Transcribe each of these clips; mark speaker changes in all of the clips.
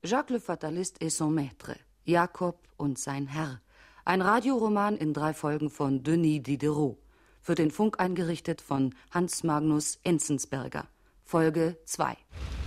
Speaker 1: Jacques le Fataliste et son Maître, Jakob und sein Herr. Ein Radioroman in 3 Folgen von Denis Diderot. Für den Funk eingerichtet von Hans Magnus Enzensberger. Folge 2.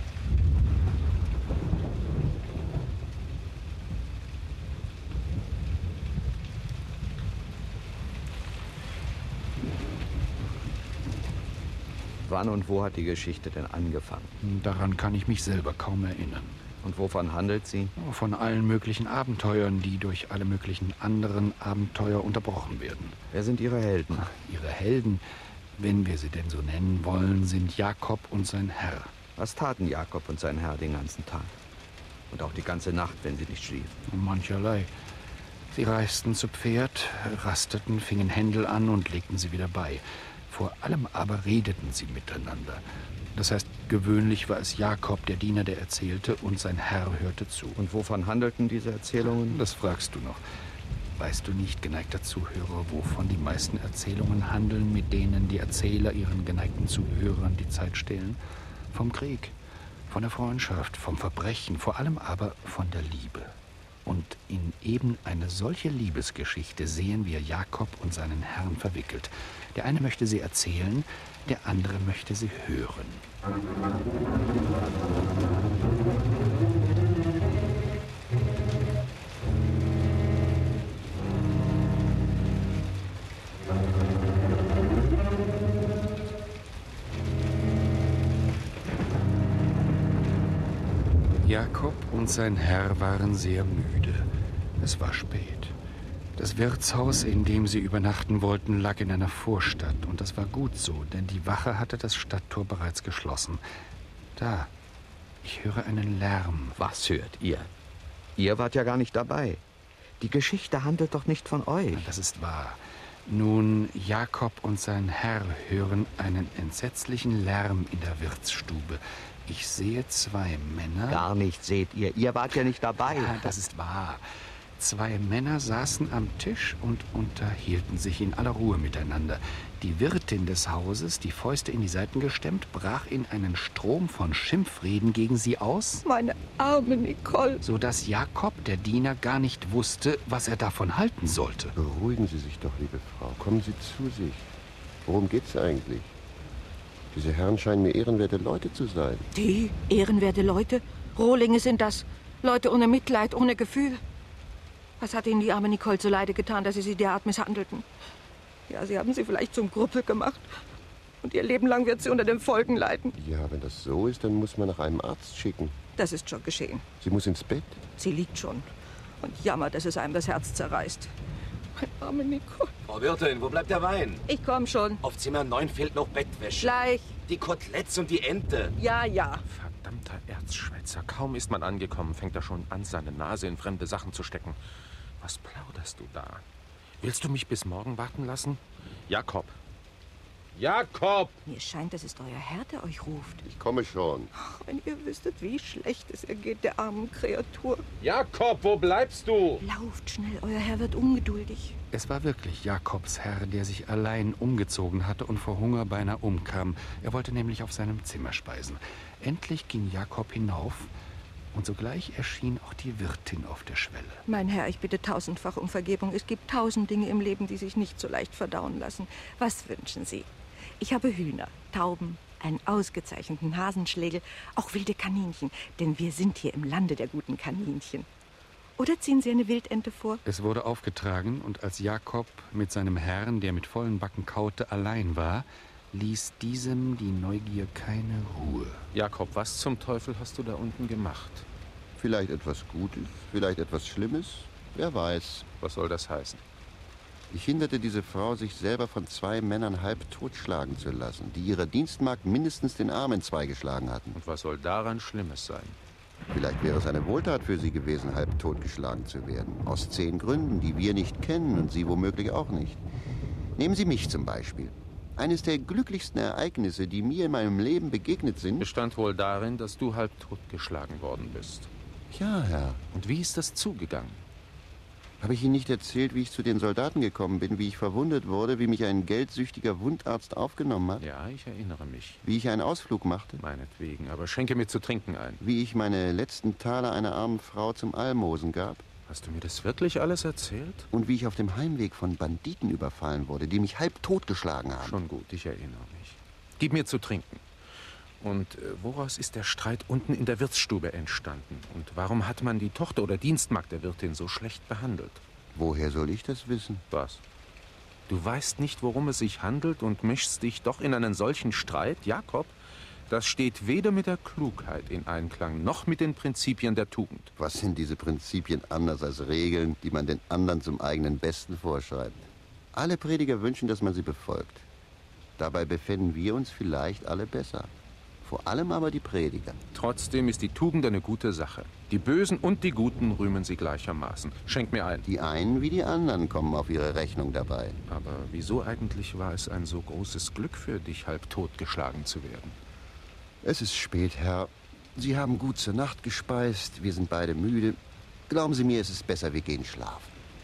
Speaker 2: Wann und wo hat die Geschichte denn angefangen?
Speaker 3: Daran kann ich mich selber kaum erinnern.
Speaker 2: Und wovon handelt sie?
Speaker 3: Von allen möglichen Abenteuern, die durch alle möglichen anderen Abenteuer unterbrochen werden.
Speaker 2: Wer sind Ihre Helden?
Speaker 3: Ihre Helden, wenn wir sie denn so nennen wollen, sind Jakob und sein Herr.
Speaker 2: Was taten Jakob und sein Herr den ganzen Tag? Und auch die ganze Nacht, wenn sie nicht schliefen?
Speaker 3: Mancherlei. Sie reisten zu Pferd, rasteten, fingen Händel an und legten sie wieder bei. Vor allem aber redeten sie miteinander. Das heißt, gewöhnlich war es Jakob, der Diener, der erzählte, und sein Herr hörte zu.
Speaker 2: Und wovon handelten diese Erzählungen?
Speaker 3: Das fragst du noch. Weißt du nicht, geneigter Zuhörer, wovon die meisten Erzählungen handeln, mit denen die Erzähler ihren geneigten Zuhörern die Zeit stehlen? Vom Krieg, von der Freundschaft, vom Verbrechen, vor allem aber von der Liebe. Und in eben eine solche Liebesgeschichte sehen wir Jakob und seinen Herrn verwickelt. Der eine möchte sie erzählen, der andere möchte sie hören. Jakob und sein Herr waren sehr müde. Es war spät. Das Wirtshaus, in dem sie übernachten wollten, lag in einer Vorstadt. Und das war gut so, denn die Wache hatte das Stadttor bereits geschlossen. Da, ich höre einen Lärm.
Speaker 2: Was hört ihr? Ihr wart ja gar nicht dabei. Die Geschichte handelt doch nicht von euch.
Speaker 3: Das ist wahr. Nun, Jakob und sein Herr hören einen entsetzlichen Lärm in der Wirtsstube. Ich sehe 2 Männer.
Speaker 2: Gar nicht seht ihr. Ihr wart ja nicht dabei.
Speaker 3: Ja, das ist wahr. 2 Männer saßen am Tisch und unterhielten sich in aller Ruhe miteinander. Die Wirtin des Hauses, die Fäuste in die Seiten gestemmt, brach in einen Strom von Schimpfreden gegen sie aus.
Speaker 4: Meine arme Nicole.
Speaker 3: Sodass Jakob, der Diener, gar nicht wusste, was er davon halten sollte.
Speaker 5: Beruhigen Sie sich doch, liebe Frau. Kommen Sie zu sich. Worum geht's eigentlich? Diese Herren scheinen mir ehrenwerte Leute zu sein.
Speaker 4: Die ehrenwerte Leute? Rohlinge sind das. Leute ohne Mitleid, ohne Gefühl. Was hat Ihnen die arme Nicole zu Leide getan, dass Sie sie derart misshandelten? Ja, Sie haben sie vielleicht zum Gruppel gemacht. Und ihr Leben lang wird sie unter den Folgen leiden.
Speaker 5: Ja, wenn das so ist, dann muss man nach einem Arzt schicken.
Speaker 4: Das ist schon geschehen.
Speaker 5: Sie muss ins Bett.
Speaker 4: Sie liegt schon und jammert, dass es einem das Herz zerreißt. Meine arme Nicole.
Speaker 6: Frau Wirtin, wo bleibt der Wein?
Speaker 4: Ich komm schon.
Speaker 6: Auf Zimmer 9 fehlt noch Bettwäsche.
Speaker 4: Gleich.
Speaker 6: Die Koteletts und die Ente.
Speaker 4: Ja, ja.
Speaker 7: Verdammter Erzschwätzer. Kaum ist man angekommen, fängt er schon an, seine Nase in fremde Sachen zu stecken. Was plauderst du da? Willst du mich bis morgen warten lassen? Jakob! Jakob!
Speaker 4: Mir scheint, das ist euer Herr, der euch ruft.
Speaker 5: Ich komme schon.
Speaker 4: Ach, wenn ihr wüsstet, wie schlecht es ihr geht, der armen Kreatur.
Speaker 7: Jakob, wo bleibst du?
Speaker 4: Lauft schnell, euer Herr wird ungeduldig.
Speaker 3: Es war wirklich Jakobs Herr, der sich allein umgezogen hatte und vor Hunger beinahe umkam. Er wollte nämlich auf seinem Zimmer speisen. Endlich ging Jakob hinauf. Und sogleich erschien auch die Wirtin auf der Schwelle.
Speaker 4: Mein Herr, ich bitte tausendfach um Vergebung. Es gibt 1000 Dinge im Leben, die sich nicht so leicht verdauen lassen. Was wünschen Sie? Ich habe Hühner, Tauben, einen ausgezeichneten Hasenschlegel, auch wilde Kaninchen. Denn wir sind hier im Lande der guten Kaninchen. Oder ziehen Sie eine Wildente vor?
Speaker 3: Es wurde aufgetragen, und als Jakob mit seinem Herrn, der mit vollen Backen kaute, allein war, ließ diesem die Neugier keine Ruhe.
Speaker 7: Jakob, was zum Teufel hast du da unten gemacht?
Speaker 5: Vielleicht etwas Gutes, vielleicht etwas Schlimmes. Wer weiß.
Speaker 7: Was soll das heißen?
Speaker 5: Ich hinderte diese Frau, sich selber von 2 Männern halb totschlagen zu lassen, die ihrer Dienstmagd mindestens den Arm entzwei geschlagen hatten.
Speaker 7: Und was soll daran Schlimmes sein?
Speaker 5: Vielleicht wäre es eine Wohltat für sie gewesen, halb totgeschlagen zu werden. Aus 10 Gründen, die wir nicht kennen und Sie womöglich auch nicht. Nehmen Sie mich zum Beispiel. Eines der glücklichsten Ereignisse, die mir in meinem Leben begegnet sind,
Speaker 7: bestand wohl darin, dass du halb totgeschlagen worden bist.
Speaker 5: Ja, Herr.
Speaker 7: Und wie ist das zugegangen?
Speaker 5: Habe ich Ihnen nicht erzählt, wie ich zu den Soldaten gekommen bin, wie ich verwundet wurde, wie mich ein geldsüchtiger Wundarzt aufgenommen hat?
Speaker 7: Ja, ich erinnere mich.
Speaker 5: Wie ich einen Ausflug machte?
Speaker 7: Meinetwegen, aber schenke mir zu trinken ein.
Speaker 5: Wie ich meine letzten Taler einer armen Frau zum Almosen gab?
Speaker 7: Hast du mir das wirklich alles erzählt?
Speaker 5: Und wie ich auf dem Heimweg von Banditen überfallen wurde, die mich halb totgeschlagen haben?
Speaker 7: Schon gut, ich erinnere mich. Gib mir zu trinken. Und woraus ist der Streit unten in der Wirtsstube entstanden? Und warum hat man die Tochter oder Dienstmagd der Wirtin so schlecht behandelt?
Speaker 5: Woher soll ich das wissen?
Speaker 7: Was? Du weißt nicht, worum es sich handelt und mischst dich doch in einen solchen Streit, Jakob? Das steht weder mit der Klugheit in Einklang, noch mit den Prinzipien der Tugend.
Speaker 5: Was sind diese Prinzipien anders als Regeln, die man den anderen zum eigenen Besten vorschreibt? Alle Prediger wünschen, dass man sie befolgt. Dabei befänden wir uns vielleicht alle besser. Vor allem aber die Prediger.
Speaker 7: Trotzdem ist die Tugend eine gute Sache. Die Bösen und die Guten rühmen sie gleichermaßen. Schenk mir ein.
Speaker 5: Die einen wie die anderen kommen auf ihre Rechnung dabei.
Speaker 7: Aber wieso eigentlich war es ein so großes Glück für dich, halb totgeschlagen zu werden?
Speaker 5: Es ist spät, Herr. Sie haben gut zur Nacht gespeist. Wir sind beide müde. Glauben Sie mir, es ist besser, wir gehen schlafen.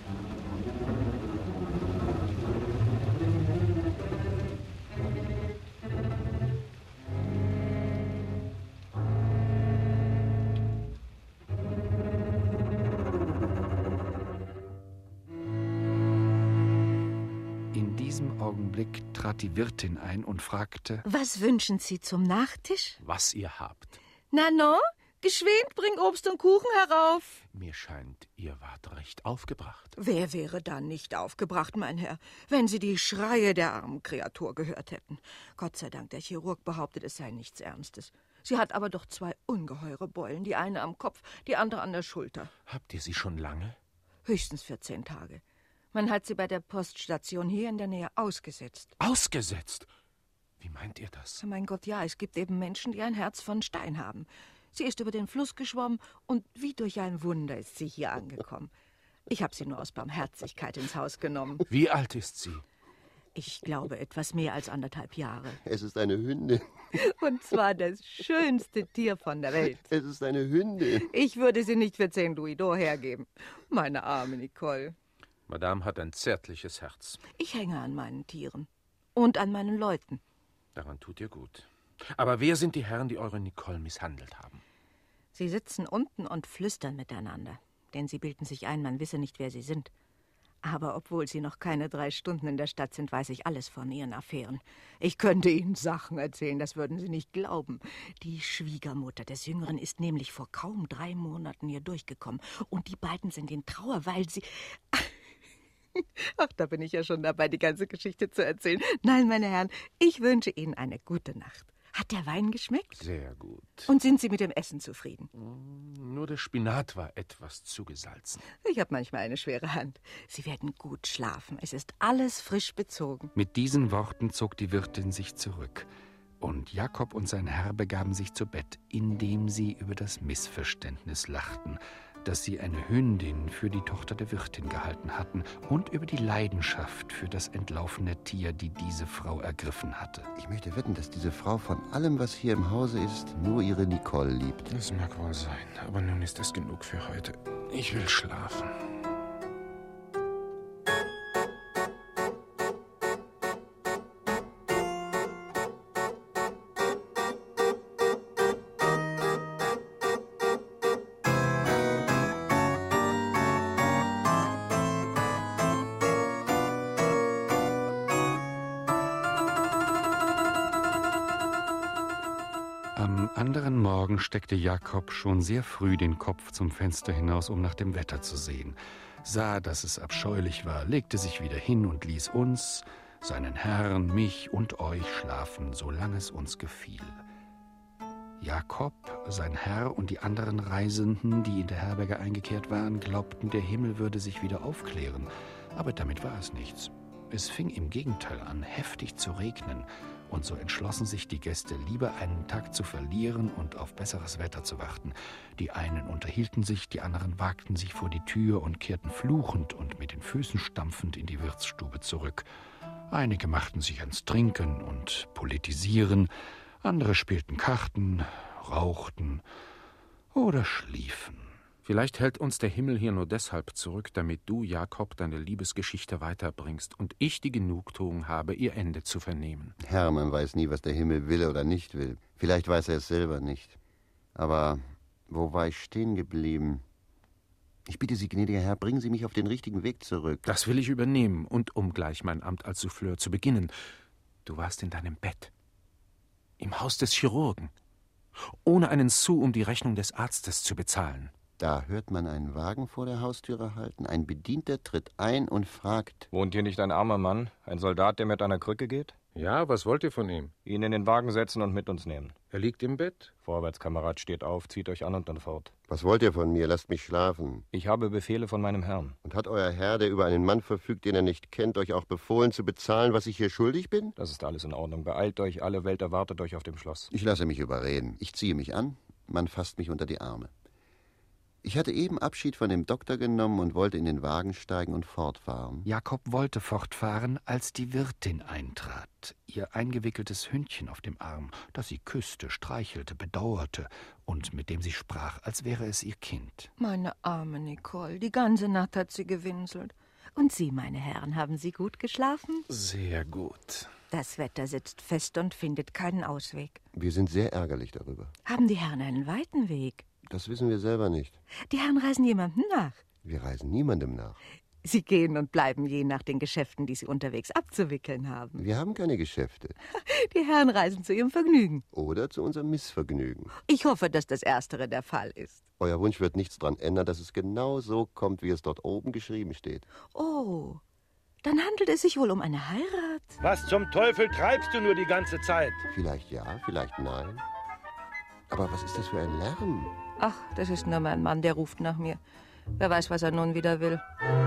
Speaker 3: In diesem Augenblick trat die Wirtin ein und fragte,
Speaker 4: Was wünschen Sie zum Nachtisch?
Speaker 7: Was ihr habt.
Speaker 4: Na no, geschwind, bring Obst und Kuchen herauf.
Speaker 7: Mir scheint, ihr wart recht aufgebracht.
Speaker 4: Wer wäre dann nicht aufgebracht, mein Herr, wenn Sie die Schreie der armen Kreatur gehört hätten? Gott sei Dank, der Chirurg behauptet, es sei nichts Ernstes. Sie hat aber doch 2 ungeheure Beulen, die eine am Kopf, die andere an der Schulter.
Speaker 7: Habt ihr sie schon lange?
Speaker 4: Höchstens 14 Tage. Man hat sie bei der Poststation hier in der Nähe ausgesetzt.
Speaker 7: Ausgesetzt? Wie meint ihr das?
Speaker 4: Mein Gott, ja, es gibt eben Menschen, die ein Herz von Stein haben. Sie ist über den Fluss geschwommen und wie durch ein Wunder ist sie hier angekommen. Ich habe sie nur aus Barmherzigkeit ins Haus genommen.
Speaker 7: Wie alt ist sie?
Speaker 4: Ich glaube, etwas mehr als 1,5 Jahre.
Speaker 5: Es ist eine Hündin.
Speaker 4: Und zwar das schönste Tier von der Welt.
Speaker 5: Es ist eine Hündin.
Speaker 4: Ich würde sie nicht für 10 Louis-d'Or hergeben. Meine arme Nicole.
Speaker 7: Madame hat ein zärtliches Herz.
Speaker 4: Ich hänge an meinen Tieren. Und an meinen Leuten.
Speaker 7: Daran tut ihr gut. Aber wer sind die Herren, die eure Nicole misshandelt haben?
Speaker 4: Sie sitzen unten und flüstern miteinander. Denn sie bilden sich ein, man wisse nicht, wer sie sind. Aber obwohl sie noch keine 3 Stunden in der Stadt sind, weiß ich alles von ihren Affären. Ich könnte Ihnen Sachen erzählen, das würden Sie nicht glauben. Die Schwiegermutter des Jüngeren ist nämlich vor kaum 3 Monaten hier durchgekommen. Und die beiden sind in Trauer, weil sie... Ach, da bin ich ja schon dabei, die ganze Geschichte zu erzählen. Nein, meine Herren, ich wünsche Ihnen eine gute Nacht. Hat der Wein geschmeckt?
Speaker 7: Sehr gut.
Speaker 4: Und sind Sie mit dem Essen zufrieden?
Speaker 7: Nur der Spinat war etwas zu gesalzen.
Speaker 4: Ich habe manchmal eine schwere Hand. Sie werden gut schlafen. Es ist alles frisch bezogen.
Speaker 3: Mit diesen Worten zog die Wirtin sich zurück. Und Jakob und sein Herr begaben sich zu Bett, indem sie über das Missverständnis lachten, dass sie eine Hündin für die Tochter der Wirtin gehalten hatten und über die Leidenschaft für das entlaufene Tier, die diese Frau ergriffen hatte.
Speaker 5: Ich möchte wetten, dass diese Frau von allem, was hier im Hause ist, nur ihre Nicole liebt.
Speaker 7: Das mag wohl sein, aber nun ist es genug für heute. Ich will schlafen.
Speaker 3: Am anderen Morgen steckte Jakob schon sehr früh den Kopf zum Fenster hinaus, um nach dem Wetter zu sehen, sah, dass es abscheulich war, legte sich wieder hin und ließ uns, seinen Herrn, mich und euch schlafen, solange es uns gefiel. Jakob, sein Herr und die anderen Reisenden, die in der Herberge eingekehrt waren, glaubten, der Himmel würde sich wieder aufklären, aber damit war es nichts. Es fing im Gegenteil an, heftig zu regnen, und so entschlossen sich die Gäste, lieber einen Tag zu verlieren und auf besseres Wetter zu warten. Die einen unterhielten sich, die anderen wagten sich vor die Tür und kehrten fluchend und mit den Füßen stampfend in die Wirtsstube zurück. Einige machten sich ans Trinken und Politisieren, andere spielten Karten, rauchten oder schliefen.
Speaker 7: Vielleicht hält uns der Himmel hier nur deshalb zurück, damit du, Jakob, deine Liebesgeschichte weiterbringst und ich die Genugtuung habe, ihr Ende zu vernehmen.
Speaker 5: Herr, man weiß nie, was der Himmel will oder nicht will. Vielleicht weiß er es selber nicht. Aber wo war ich stehen geblieben? Ich bitte Sie, gnädiger Herr, bringen Sie mich auf den richtigen Weg zurück.
Speaker 7: Das will ich übernehmen und um gleich mein Amt als Souffleur zu beginnen. Du warst in deinem Bett. Im Haus des Chirurgen. Ohne einen Sou, um die Rechnung des Arztes zu bezahlen.
Speaker 5: Da hört man einen Wagen vor der Haustüre halten. Ein Bedienter tritt ein und fragt:
Speaker 8: Wohnt hier nicht ein armer Mann, ein Soldat, der mit einer Krücke geht?
Speaker 7: Ja, was wollt ihr von ihm?
Speaker 8: Ihn in den Wagen setzen und mit uns nehmen.
Speaker 7: Er liegt im Bett.
Speaker 8: Vorwärts, Kamerad, steht auf, zieht euch an und dann fort.
Speaker 5: Was wollt ihr von mir? Lasst mich schlafen.
Speaker 8: Ich habe Befehle von meinem Herrn.
Speaker 5: Und hat euer Herr, der über einen Mann verfügt, den er nicht kennt, euch auch befohlen zu bezahlen, was ich hier schuldig bin?
Speaker 8: Das ist alles in Ordnung. Beeilt euch, alle Welt erwartet euch auf dem Schloss.
Speaker 5: Ich lasse mich überreden. Ich ziehe mich an, man fasst mich unter die Arme. Ich hatte eben Abschied von dem Doktor genommen und wollte in den Wagen steigen und fortfahren.
Speaker 3: Jakob wollte fortfahren, als die Wirtin eintrat, ihr eingewickeltes Hündchen auf dem Arm, das sie küsste, streichelte, bedauerte und mit dem sie sprach, als wäre es ihr Kind.
Speaker 4: Meine arme Nicole, die ganze Nacht hat sie gewinselt. Und Sie, meine Herren, haben Sie gut geschlafen?
Speaker 7: Sehr gut.
Speaker 4: Das Wetter sitzt fest und findet keinen Ausweg.
Speaker 5: Wir sind sehr ärgerlich darüber.
Speaker 4: Haben die Herren einen weiten Weg?
Speaker 5: Das wissen wir selber nicht.
Speaker 4: Die Herren reisen jemandem nach.
Speaker 5: Wir reisen niemandem nach.
Speaker 4: Sie gehen und bleiben je nach den Geschäften, die Sie unterwegs abzuwickeln haben.
Speaker 5: Wir haben keine Geschäfte.
Speaker 4: Die Herren reisen zu Ihrem Vergnügen.
Speaker 5: Oder zu unserem Missvergnügen.
Speaker 4: Ich hoffe, dass das Erstere der Fall ist.
Speaker 5: Euer Wunsch wird nichts daran ändern, dass es genau so kommt, wie es dort oben geschrieben steht.
Speaker 4: Oh, dann handelt es sich wohl um eine Heirat.
Speaker 9: Was zum Teufel treibst du nur die ganze Zeit?
Speaker 5: Vielleicht ja, vielleicht nein. Aber was ist das für ein Lärm?
Speaker 4: Ach, das ist nur mein Mann, der ruft nach mir. Wer weiß, was er nun wieder will.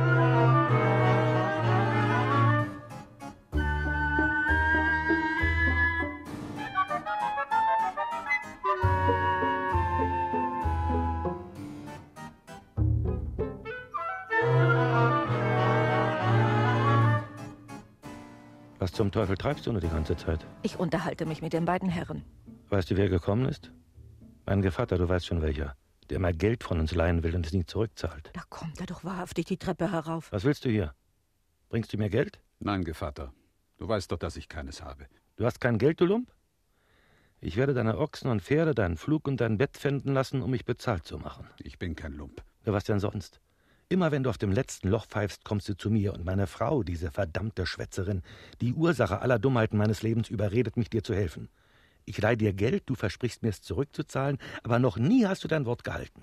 Speaker 9: Was zum Teufel treibst du nur die ganze Zeit?
Speaker 4: Ich unterhalte mich mit den beiden Herren.
Speaker 9: Weißt du, wer gekommen ist? Mein Gevatter, du weißt schon welcher. Der mal Geld von uns leihen will und es nie zurückzahlt.
Speaker 4: Da kommt er doch wahrhaftig die Treppe herauf.
Speaker 9: Was willst du hier? Bringst du mir Geld?
Speaker 3: Nein, Gevatter. Du weißt doch, dass ich keines habe.
Speaker 9: Du hast kein Geld, du Lump? Ich werde deine Ochsen und Pferde, deinen Flug und dein Bett pfänden lassen, um mich bezahlt zu machen.
Speaker 3: Ich bin kein Lump.
Speaker 9: Ja, was denn sonst? Immer wenn du auf dem letzten Loch pfeifst, kommst du zu mir und meine Frau, diese verdammte Schwätzerin, die Ursache aller Dummheiten meines Lebens, überredet mich, dir zu helfen. Ich leihe dir Geld, du versprichst mir es zurückzuzahlen, aber noch nie hast du dein Wort gehalten.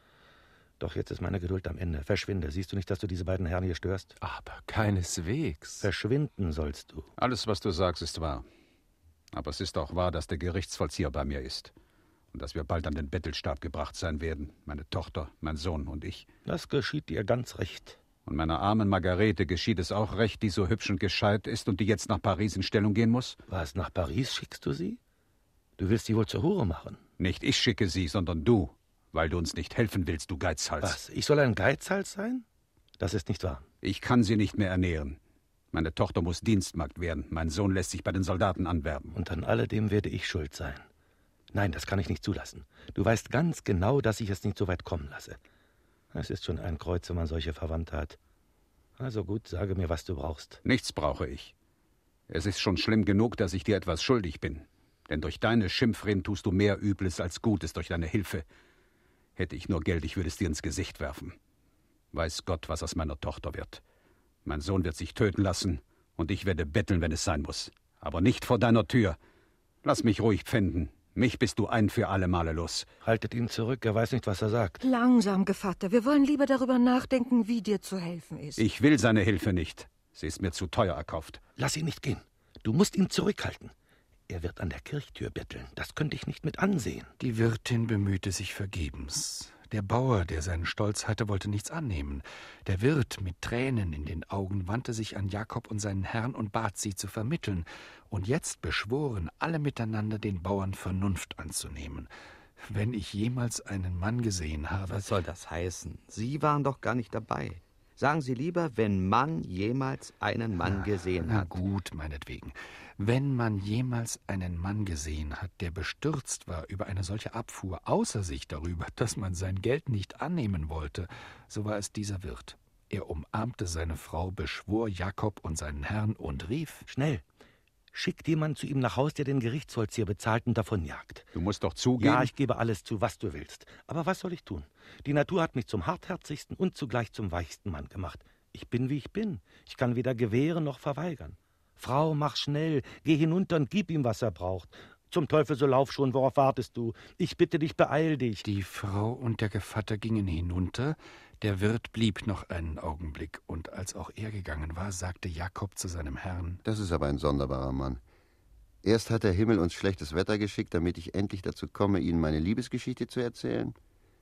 Speaker 9: Doch jetzt ist meine Geduld am Ende. Verschwinde. Siehst du nicht, dass du diese beiden Herren hier störst?
Speaker 7: Aber keineswegs.
Speaker 9: Verschwinden sollst du.
Speaker 3: Alles, was du sagst, ist wahr. Aber es ist auch wahr, dass der Gerichtsvollzieher bei mir ist. Und dass wir bald an den Bettelstab gebracht sein werden. Meine Tochter, mein Sohn und ich.
Speaker 9: Das geschieht dir ganz recht.
Speaker 3: Und meiner armen Margarete geschieht es auch recht, die so hübsch und gescheit ist und die jetzt nach Paris in Stellung gehen muss?
Speaker 9: Was, nach Paris schickst du sie? Du willst sie wohl zur Hure machen?
Speaker 3: Nicht ich schicke sie, sondern du. Weil du uns nicht helfen willst, du Geizhals.
Speaker 9: Was, ich soll ein Geizhals sein? Das ist nicht wahr.
Speaker 3: Ich kann sie nicht mehr ernähren. Meine Tochter muss Dienstmagd werden. Mein Sohn lässt sich bei den Soldaten anwerben.
Speaker 9: Und an alledem werde ich schuld sein. Nein, das kann ich nicht zulassen. Du weißt ganz genau, dass ich es nicht so weit kommen lasse. Es ist schon ein Kreuz, wenn man solche Verwandte hat. Also gut, sage mir, was du brauchst.
Speaker 3: Nichts brauche ich. Es ist schon schlimm genug, dass ich dir etwas schuldig bin. Denn durch deine Schimpfrin tust du mehr Übles als Gutes durch deine Hilfe. Hätte ich nur Geld, ich würde es dir ins Gesicht werfen. Weiß Gott, was aus meiner Tochter wird. Mein Sohn wird sich töten lassen und ich werde betteln, wenn es sein muss. Aber nicht vor deiner Tür. Lass mich ruhig pfänden. Mich bist du ein für alle Male los.
Speaker 9: Haltet ihn zurück, er weiß nicht, was er sagt.
Speaker 4: Langsam, Gevatter. Wir wollen lieber darüber nachdenken, wie dir zu helfen ist.
Speaker 3: Ich will seine Hilfe nicht. Sie ist mir zu teuer erkauft.
Speaker 9: Lass ihn nicht gehen. Du musst ihn zurückhalten. Er wird an der Kirchtür betteln. Das könnte ich nicht mit ansehen.
Speaker 3: Die Wirtin bemühte sich vergebens. Der Bauer, der seinen Stolz hatte, wollte nichts annehmen. Der Wirt mit Tränen in den Augen wandte sich an Jakob und seinen Herrn und bat sie zu vermitteln. Und jetzt beschworen alle miteinander, den Bauern Vernunft anzunehmen. Wenn ich jemals einen Mann gesehen habe...
Speaker 2: Was soll das heißen? Sie waren doch gar nicht dabei. Sagen Sie lieber, wenn man jemals einen Mann gesehen
Speaker 3: Na
Speaker 2: hat.
Speaker 3: gut, meinetwegen. Wenn man jemals einen Mann gesehen hat, der bestürzt war über eine solche Abfuhr, außer sich darüber, dass man sein Geld nicht annehmen wollte, so war es dieser Wirt. Er umarmte seine Frau, beschwor Jakob und seinen Herrn und rief:
Speaker 9: Schnell! Schickt jemand zu ihm nach Haus, der den Gerichtsvollzieher bezahlt und davonjagt.
Speaker 8: Du musst doch zugeben...
Speaker 9: Ja, ich gebe alles zu, was du willst. Aber was soll ich tun? Die Natur hat mich zum hartherzigsten und zugleich zum weichsten Mann gemacht. Ich bin, wie ich bin. Ich kann weder gewähren noch verweigern. Frau, mach schnell, geh hinunter und gib ihm, was er braucht. Zum Teufel, so lauf schon, worauf wartest du? Ich bitte dich, beeil dich.
Speaker 3: Die Frau und der Gevatter gingen hinunter, der Wirt blieb noch einen Augenblick, und als auch er gegangen war, sagte Jakob zu seinem Herrn:
Speaker 5: Das ist aber ein sonderbarer Mann. Erst hat der Himmel uns schlechtes Wetter geschickt, damit ich endlich dazu komme, Ihnen meine Liebesgeschichte zu erzählen.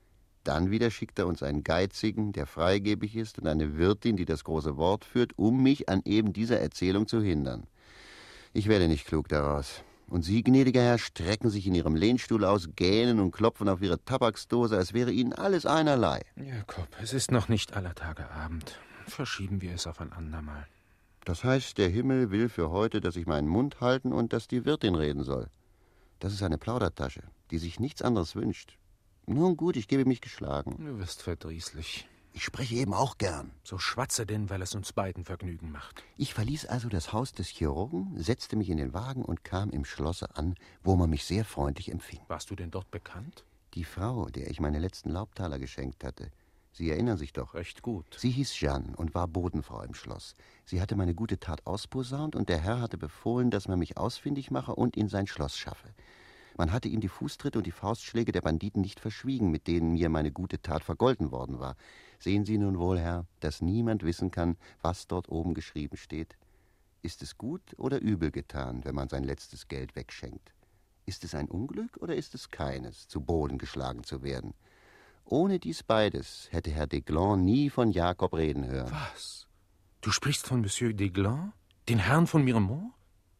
Speaker 5: Dann wieder schickt er uns einen Geizigen, der freigebig ist, und eine Wirtin, die das große Wort führt, um mich an eben dieser Erzählung zu hindern. Ich werde nicht klug daraus. Und Sie, gnädiger Herr, strecken sich in Ihrem Lehnstuhl aus, gähnen und klopfen auf Ihre Tabaksdose, als wäre Ihnen alles einerlei.
Speaker 7: Jakob, es ist noch nicht aller Tage Abend. Verschieben wir es auf ein andermal.
Speaker 5: Das heißt, der Himmel will für heute, dass ich meinen Mund halten und dass die Wirtin reden soll. Das ist eine Plaudertasche, die sich nichts anderes wünscht. Nun gut, ich gebe mich geschlagen.
Speaker 7: Du wirst verdrießlich.
Speaker 5: Ich spreche eben auch gern.
Speaker 7: So schwatze denn, weil es uns beiden Vergnügen macht.
Speaker 5: Ich verließ also das Haus des Chirurgen, setzte mich in den Wagen und kam im Schlosse an, wo man mich sehr freundlich empfing.
Speaker 7: Warst du denn dort bekannt?
Speaker 5: Die Frau, der ich meine letzten Laubtaler geschenkt hatte, Sie erinnern sich doch.
Speaker 7: Recht gut.
Speaker 5: Sie hieß Jeanne und war Bodenfrau im Schloss. Sie hatte meine gute Tat ausposaunt und der Herr hatte befohlen, dass man mich ausfindig mache und in sein Schloss schaffe. Man hatte ihm die Fußtritte und die Faustschläge der Banditen nicht verschwiegen, mit denen mir meine gute Tat vergolten worden war. Sehen Sie nun wohl, Herr, dass niemand wissen kann, was dort oben geschrieben steht. Ist es gut oder übel getan, wenn man sein letztes Geld wegschenkt? Ist es ein Unglück oder ist es keines, zu Boden geschlagen zu werden? Ohne dies beides hätte Herr Desglands nie von Jakob reden hören.
Speaker 7: Was? Du sprichst von Monsieur Desglands, den Herrn von Miremont?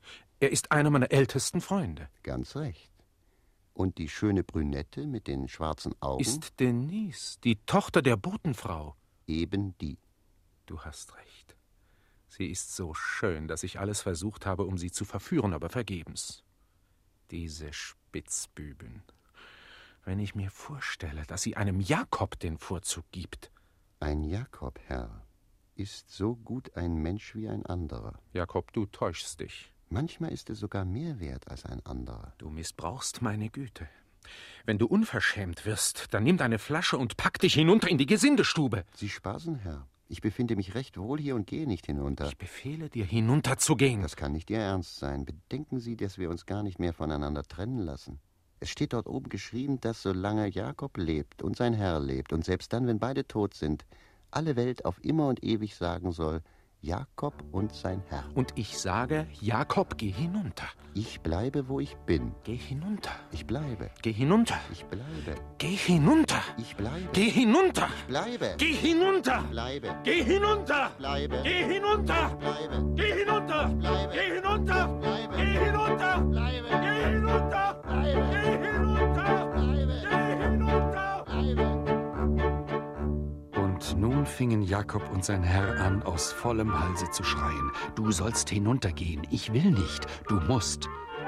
Speaker 7: Er ist einer meiner ältesten Freunde.
Speaker 5: Ganz recht. Und die schöne Brünette mit den schwarzen Augen?
Speaker 7: Ist Denise, die Tochter der Botenfrau.
Speaker 5: Eben die.
Speaker 7: Du hast recht. Sie ist so schön, dass ich alles versucht habe, um sie zu verführen, aber vergebens. Diese Spitzbübin. Wenn ich mir vorstelle, dass sie einem Jakob den Vorzug gibt.
Speaker 5: Ein Jakob, Herr, ist so gut ein Mensch wie ein anderer.
Speaker 7: Jakob, du täuschst dich.
Speaker 5: Manchmal ist er sogar mehr wert als ein anderer.
Speaker 7: Du missbrauchst meine Güte. Wenn du unverschämt wirst, dann nimm deine Flasche und pack dich hinunter in die Gesindestube.
Speaker 5: Sie spaßen, Herr. Ich befinde mich recht wohl hier und gehe nicht hinunter.
Speaker 7: Ich befehle dir, hinunterzugehen.
Speaker 5: Das kann nicht Ihr Ernst sein. Bedenken Sie, dass wir uns gar nicht mehr voneinander trennen lassen. Es steht dort oben geschrieben, dass solange Jakob lebt und sein Herr lebt und selbst dann, wenn beide tot sind, alle Welt auf immer und ewig sagen soll: Jakob und sein Herr.
Speaker 7: Und ich sage: Jakob, geh hinunter.
Speaker 5: Ich bleibe, wo ich bin.
Speaker 7: Geh hinunter.
Speaker 5: Ich bleibe.
Speaker 7: Geh hinunter.
Speaker 5: Ich bleibe.
Speaker 7: Geh hinunter.
Speaker 5: Ich bleibe.
Speaker 7: Geh hinunter.
Speaker 5: Ich bleibe.
Speaker 7: Geh hinunter.
Speaker 5: Ich bleibe.
Speaker 7: Geh hinunter.
Speaker 5: Ich bleibe.
Speaker 7: Geh hinunter.
Speaker 5: Ich bleibe.
Speaker 7: Geh hinunter.
Speaker 5: Ich bleibe.
Speaker 7: Geh hinunter.
Speaker 5: Ich bleibe.
Speaker 7: Geh hinunter.
Speaker 5: Ich bleibe.
Speaker 7: Geh hinunter.
Speaker 5: Ich bleibe.
Speaker 7: Geh hinunter.
Speaker 5: Ich bleibe.
Speaker 7: Geh hinunter.
Speaker 5: Ich bleibe.
Speaker 3: Und nun fingen Jakob und sein Herr an, aus vollem Halse zu schreien: Du sollst hinuntergehen, ich will nicht, du musst.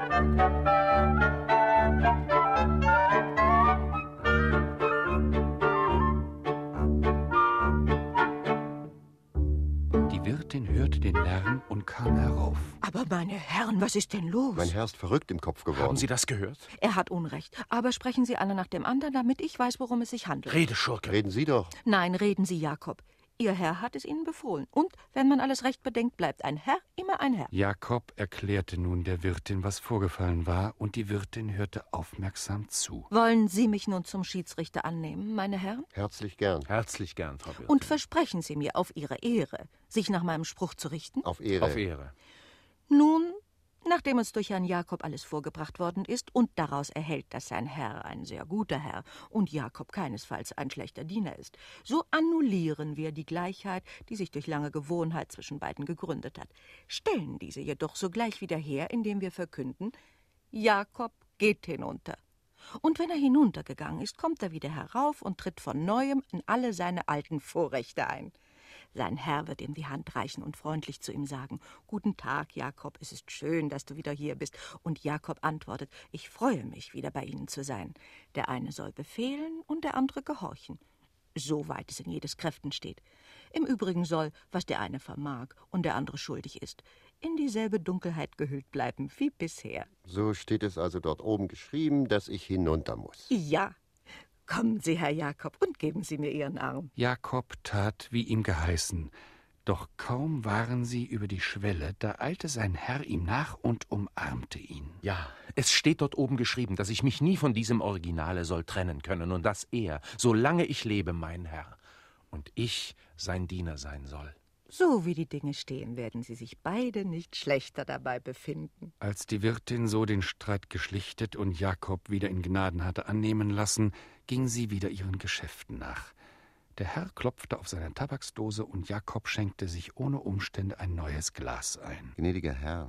Speaker 3: Die Wirtin hörte den Lärm und kam herauf.
Speaker 4: Aber meine Herren, was ist denn los?
Speaker 5: Mein Herr ist verrückt im Kopf geworden.
Speaker 7: Haben Sie das gehört?
Speaker 4: Er hat Unrecht. Aber sprechen Sie alle nach dem anderen, damit ich weiß, worum es sich handelt.
Speaker 7: Rede, Schurke.
Speaker 5: Reden Sie doch.
Speaker 4: Nein, reden Sie, Jakob. Ihr Herr hat es Ihnen befohlen. Und wenn man alles recht bedenkt, bleibt ein Herr immer ein Herr.
Speaker 3: Jakob erklärte nun der Wirtin, was vorgefallen war, und die Wirtin hörte aufmerksam zu.
Speaker 4: Wollen Sie mich nun zum Schiedsrichter annehmen, meine Herren?
Speaker 5: Herzlich gern.
Speaker 7: Herzlich gern, Frau Wirtin.
Speaker 4: Und versprechen Sie mir auf Ihre Ehre, sich nach meinem Spruch zu richten?
Speaker 5: Auf Ehre.
Speaker 7: Auf Ehre.
Speaker 4: Nun, nachdem uns durch Herrn Jakob alles vorgebracht worden ist und daraus erhellt, dass sein Herr ein sehr guter Herr und Jakob keinesfalls ein schlechter Diener ist, so annullieren wir die Gleichheit, die sich durch lange Gewohnheit zwischen beiden gegründet hat, stellen diese jedoch sogleich wieder her, indem wir verkünden: Jakob geht hinunter. Und wenn er hinuntergegangen ist, kommt er wieder herauf und tritt von Neuem in alle seine alten Vorrechte ein. Sein Herr wird ihm die Hand reichen und freundlich zu ihm sagen: »Guten Tag, Jakob, es ist schön, dass du wieder hier bist.« Und Jakob antwortet: »Ich freue mich, wieder bei Ihnen zu sein.« Der eine soll befehlen und der andere gehorchen, soweit es in jedes Kräften steht. Im Übrigen soll, was der eine vermag und der andere schuldig ist, in dieselbe Dunkelheit gehüllt bleiben wie bisher.
Speaker 5: So steht es also dort oben geschrieben, dass ich hinunter muss.
Speaker 4: Ja. Kommen Sie, Herr Jakob, und geben Sie mir Ihren Arm.
Speaker 3: Jakob tat, wie ihm geheißen. Doch kaum waren sie über die Schwelle, da eilte sein Herr ihm nach und umarmte ihn.
Speaker 7: Ja, es steht dort oben geschrieben, dass ich mich nie von diesem Originale soll trennen können und dass er, solange ich lebe, mein Herr und ich sein Diener sein soll.
Speaker 4: So wie die Dinge stehen, werden Sie sich beide nicht schlechter dabei befinden.
Speaker 3: Als die Wirtin so den Streit geschlichtet und Jakob wieder in Gnaden hatte annehmen lassen, ging sie wieder ihren Geschäften nach. Der Herr klopfte auf seine Tabaksdose und Jakob schenkte sich ohne Umstände ein neues Glas ein.
Speaker 5: Gnädiger Herr,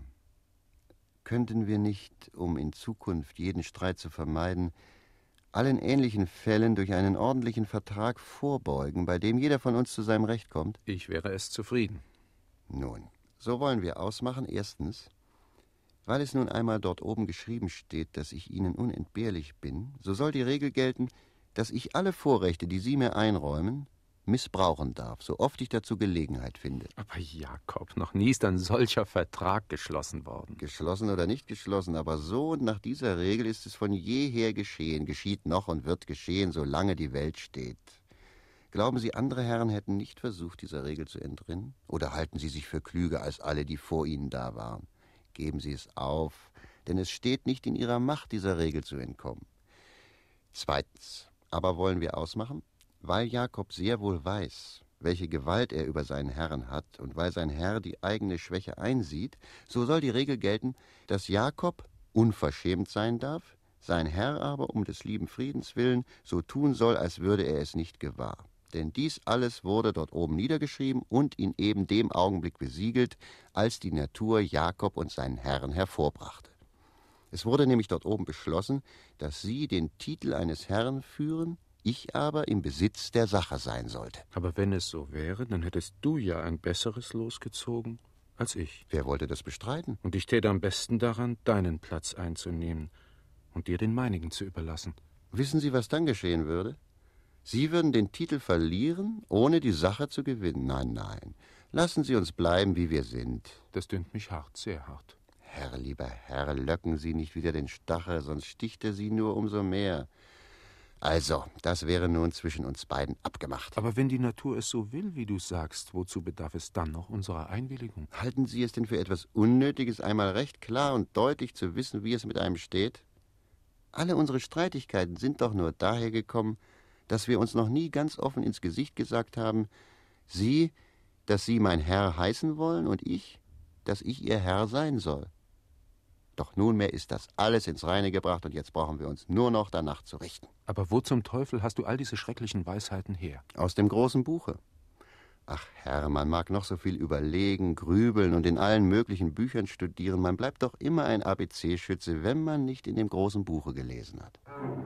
Speaker 5: könnten wir nicht, um in Zukunft jeden Streit zu vermeiden, allen ähnlichen Fällen durch einen ordentlichen Vertrag vorbeugen, bei dem jeder von uns zu seinem Recht kommt?
Speaker 7: Ich wäre es zufrieden.
Speaker 5: Nun, so wollen wir ausmachen. Erstens, weil es nun einmal dort oben geschrieben steht, dass ich Ihnen unentbehrlich bin, so soll die Regel gelten, dass ich alle Vorrechte, die Sie mir einräumen, missbrauchen darf, so oft ich dazu Gelegenheit finde.
Speaker 7: Aber Jakob, noch nie ist ein solcher Vertrag geschlossen worden.
Speaker 5: Geschlossen oder nicht geschlossen, aber so und nach dieser Regel ist es von jeher geschehen, geschieht noch und wird geschehen, solange die Welt steht. Glauben Sie, andere Herren hätten nicht versucht, dieser Regel zu entrinnen? Oder halten Sie sich für klüger als alle, die vor Ihnen da waren? Geben Sie es auf, denn es steht nicht in Ihrer Macht, dieser Regel zu entkommen. Zweitens, aber wollen wir ausmachen? Weil Jakob sehr wohl weiß, welche Gewalt er über seinen Herrn hat, und weil sein Herr die eigene Schwäche einsieht, so soll die Regel gelten, dass Jakob unverschämt sein darf, sein Herr aber um des lieben Friedens willen so tun soll, als würde er es nicht gewahr. Denn dies alles wurde dort oben niedergeschrieben und in eben dem Augenblick besiegelt, als die Natur Jakob und seinen Herrn hervorbrachte. Es wurde nämlich dort oben beschlossen, dass Sie den Titel eines Herrn führen, ich aber im Besitz der Sache sein sollte.
Speaker 7: Aber wenn es so wäre, dann hättest du ja ein besseres Los gezogen als ich.
Speaker 5: Wer wollte das bestreiten?
Speaker 7: Und ich täte am besten daran, deinen Platz einzunehmen und dir den meinigen zu überlassen.
Speaker 5: Wissen Sie, was dann geschehen würde? Sie würden den Titel verlieren, ohne die Sache zu gewinnen. Nein, nein. Lassen Sie uns bleiben, wie wir sind.
Speaker 7: Das dünkt mich hart, sehr hart.
Speaker 5: Herr, lieber Herr, löcken Sie nicht wieder den Stachel, sonst sticht er Sie nur umso mehr. Also, das wäre nun zwischen uns beiden abgemacht.
Speaker 7: Aber wenn die Natur es so will, wie du sagst, wozu bedarf es dann noch unserer Einwilligung?
Speaker 5: Halten Sie es denn für etwas Unnötiges, einmal recht klar und deutlich zu wissen, wie es mit einem steht? Alle unsere Streitigkeiten sind doch nur daher gekommen, dass wir uns noch nie ganz offen ins Gesicht gesagt haben, Sie, dass Sie mein Herr heißen wollen und ich, dass ich Ihr Herr sein soll. Doch nunmehr ist das alles ins Reine gebracht und jetzt brauchen wir uns nur noch danach zu richten.
Speaker 7: Aber wo zum Teufel hast du all diese schrecklichen Weisheiten her?
Speaker 5: Aus dem großen Buche. Ach Herr, man mag noch so viel überlegen, grübeln und in allen möglichen Büchern studieren. Man bleibt doch immer ein ABC-Schütze, wenn man nicht in dem großen Buche gelesen hat.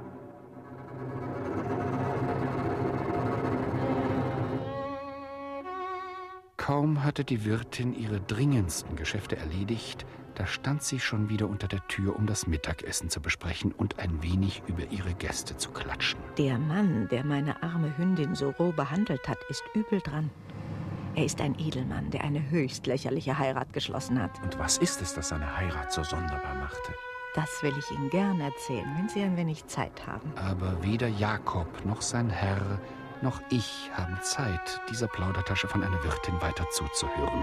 Speaker 3: Kaum hatte die Wirtin ihre dringendsten Geschäfte erledigt, da stand sie schon wieder unter der Tür, um das Mittagessen zu besprechen und ein wenig über ihre Gäste zu klatschen.
Speaker 4: Der Mann, der meine arme Hündin so roh behandelt hat, ist übel dran. Er ist ein Edelmann, der eine höchst lächerliche Heirat geschlossen hat.
Speaker 7: Und was ist es, das seine Heirat so sonderbar machte?
Speaker 4: Das will ich Ihnen gern erzählen, wenn Sie ein wenig Zeit haben.
Speaker 3: Aber weder Jakob noch sein Herr noch ich haben Zeit, dieser Plaudertasche von einer Wirtin weiter zuzuhören.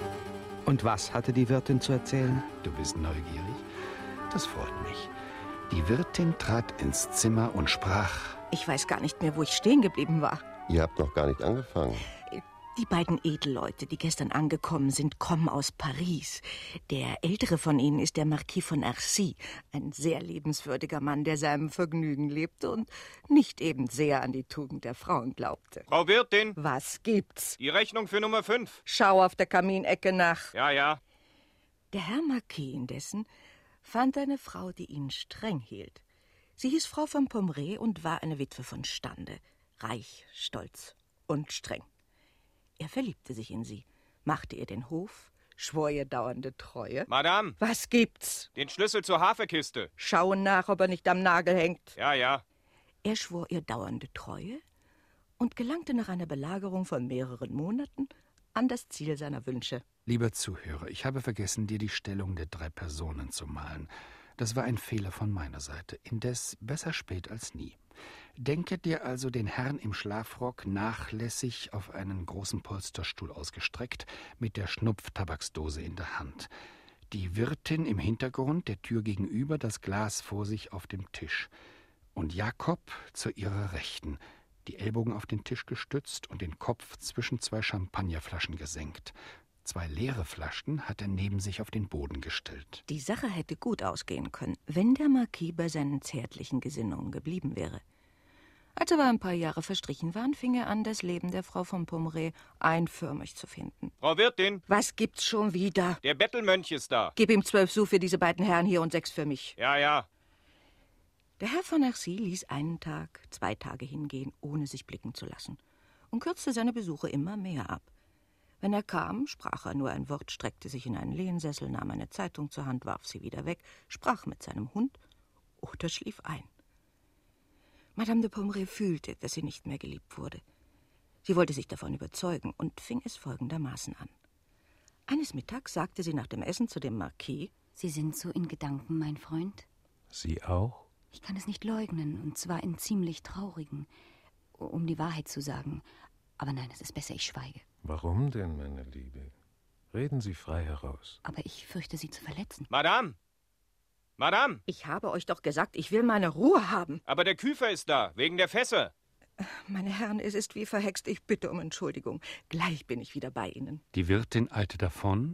Speaker 2: Und was hatte die Wirtin zu erzählen?
Speaker 3: Du bist neugierig? Das freut mich. Die Wirtin trat ins Zimmer und sprach:
Speaker 4: Ich weiß gar nicht mehr, wo ich stehen geblieben war.
Speaker 5: Ihr habt noch gar nicht angefangen.
Speaker 4: Die beiden Edelleute, die gestern angekommen sind, kommen aus Paris. Der ältere von ihnen ist der Marquis von Arcy, ein sehr liebenswürdiger Mann, der seinem Vergnügen lebte und nicht eben sehr an die Tugend der Frauen glaubte.
Speaker 8: Frau Wirtin!
Speaker 4: Was gibt's?
Speaker 8: Die Rechnung für Nummer 5.
Speaker 4: Schau auf der Kaminecke nach.
Speaker 8: Ja, ja.
Speaker 4: Der Herr Marquis indessen fand eine Frau, die ihn streng hielt. Sie hieß Frau von Pommerais und war eine Witwe von Stande, reich, stolz und streng. Er verliebte sich in sie, machte ihr den Hof, schwor ihr dauernde Treue.
Speaker 8: Madame!
Speaker 4: Was gibt's?
Speaker 8: Den Schlüssel zur Hafekiste.
Speaker 4: Schauen nach, ob er nicht am Nagel hängt.
Speaker 8: Ja, ja.
Speaker 4: Er schwor ihr dauernde Treue und gelangte nach einer Belagerung von mehreren Monaten an das Ziel seiner Wünsche.
Speaker 3: Lieber Zuhörer, ich habe vergessen, dir die Stellung der 3 Personen zu malen. Das war ein Fehler von meiner Seite. Indes besser spät als nie. Denke dir also den Herrn im Schlafrock nachlässig auf einen großen Polsterstuhl ausgestreckt, mit der Schnupftabaksdose in der Hand. Die Wirtin im Hintergrund, der Tür gegenüber, das Glas vor sich auf dem Tisch. Und Jakob zu ihrer Rechten, die Ellbogen auf den Tisch gestützt und den Kopf zwischen 2 Champagnerflaschen gesenkt. 2 leere Flaschen hat er neben sich auf den Boden gestellt.
Speaker 4: Die Sache hätte gut ausgehen können, wenn der Marquis bei seinen zärtlichen Gesinnungen geblieben wäre. Als aber ein paar Jahre verstrichen waren, fing er an, das Leben der Frau von Pommerais einförmig zu finden.
Speaker 8: Frau Wirtin!
Speaker 4: Was gibt's schon wieder?
Speaker 8: Der Bettelmönch ist da.
Speaker 4: Gib ihm 12 Sous für diese beiden Herren hier und 6 für mich.
Speaker 8: Ja, ja.
Speaker 4: Der Herr von Arcy ließ einen Tag, 2 Tage hingehen, ohne sich blicken zu lassen, und kürzte seine Besuche immer mehr ab. Wenn er kam, sprach er nur ein Wort, streckte sich in einen Lehnsessel, nahm eine Zeitung zur Hand, warf sie wieder weg, sprach mit seinem Hund oder schlief ein. Madame de Pommerais fühlte, dass sie nicht mehr geliebt wurde. Sie wollte sich davon überzeugen und fing es folgendermaßen an. Eines Mittags sagte sie nach dem Essen zu dem Marquis:
Speaker 10: Sie sind so in Gedanken, mein Freund?
Speaker 9: Sie auch?
Speaker 10: Ich kann es nicht leugnen, und zwar in ziemlich traurigen, um die Wahrheit zu sagen. Aber nein, es ist besser, ich schweige.
Speaker 11: Warum denn, meine Liebe? Reden Sie frei heraus.
Speaker 10: Aber ich fürchte, Sie zu verletzen.
Speaker 8: Madame! Madame!
Speaker 4: Ich habe euch doch gesagt, ich will meine Ruhe haben.
Speaker 8: Aber der Küfer ist da, wegen der Fässer.
Speaker 4: Meine Herren, es ist wie verhext. Ich bitte um Entschuldigung. Gleich bin ich wieder bei Ihnen.
Speaker 3: Die Wirtin eilte davon,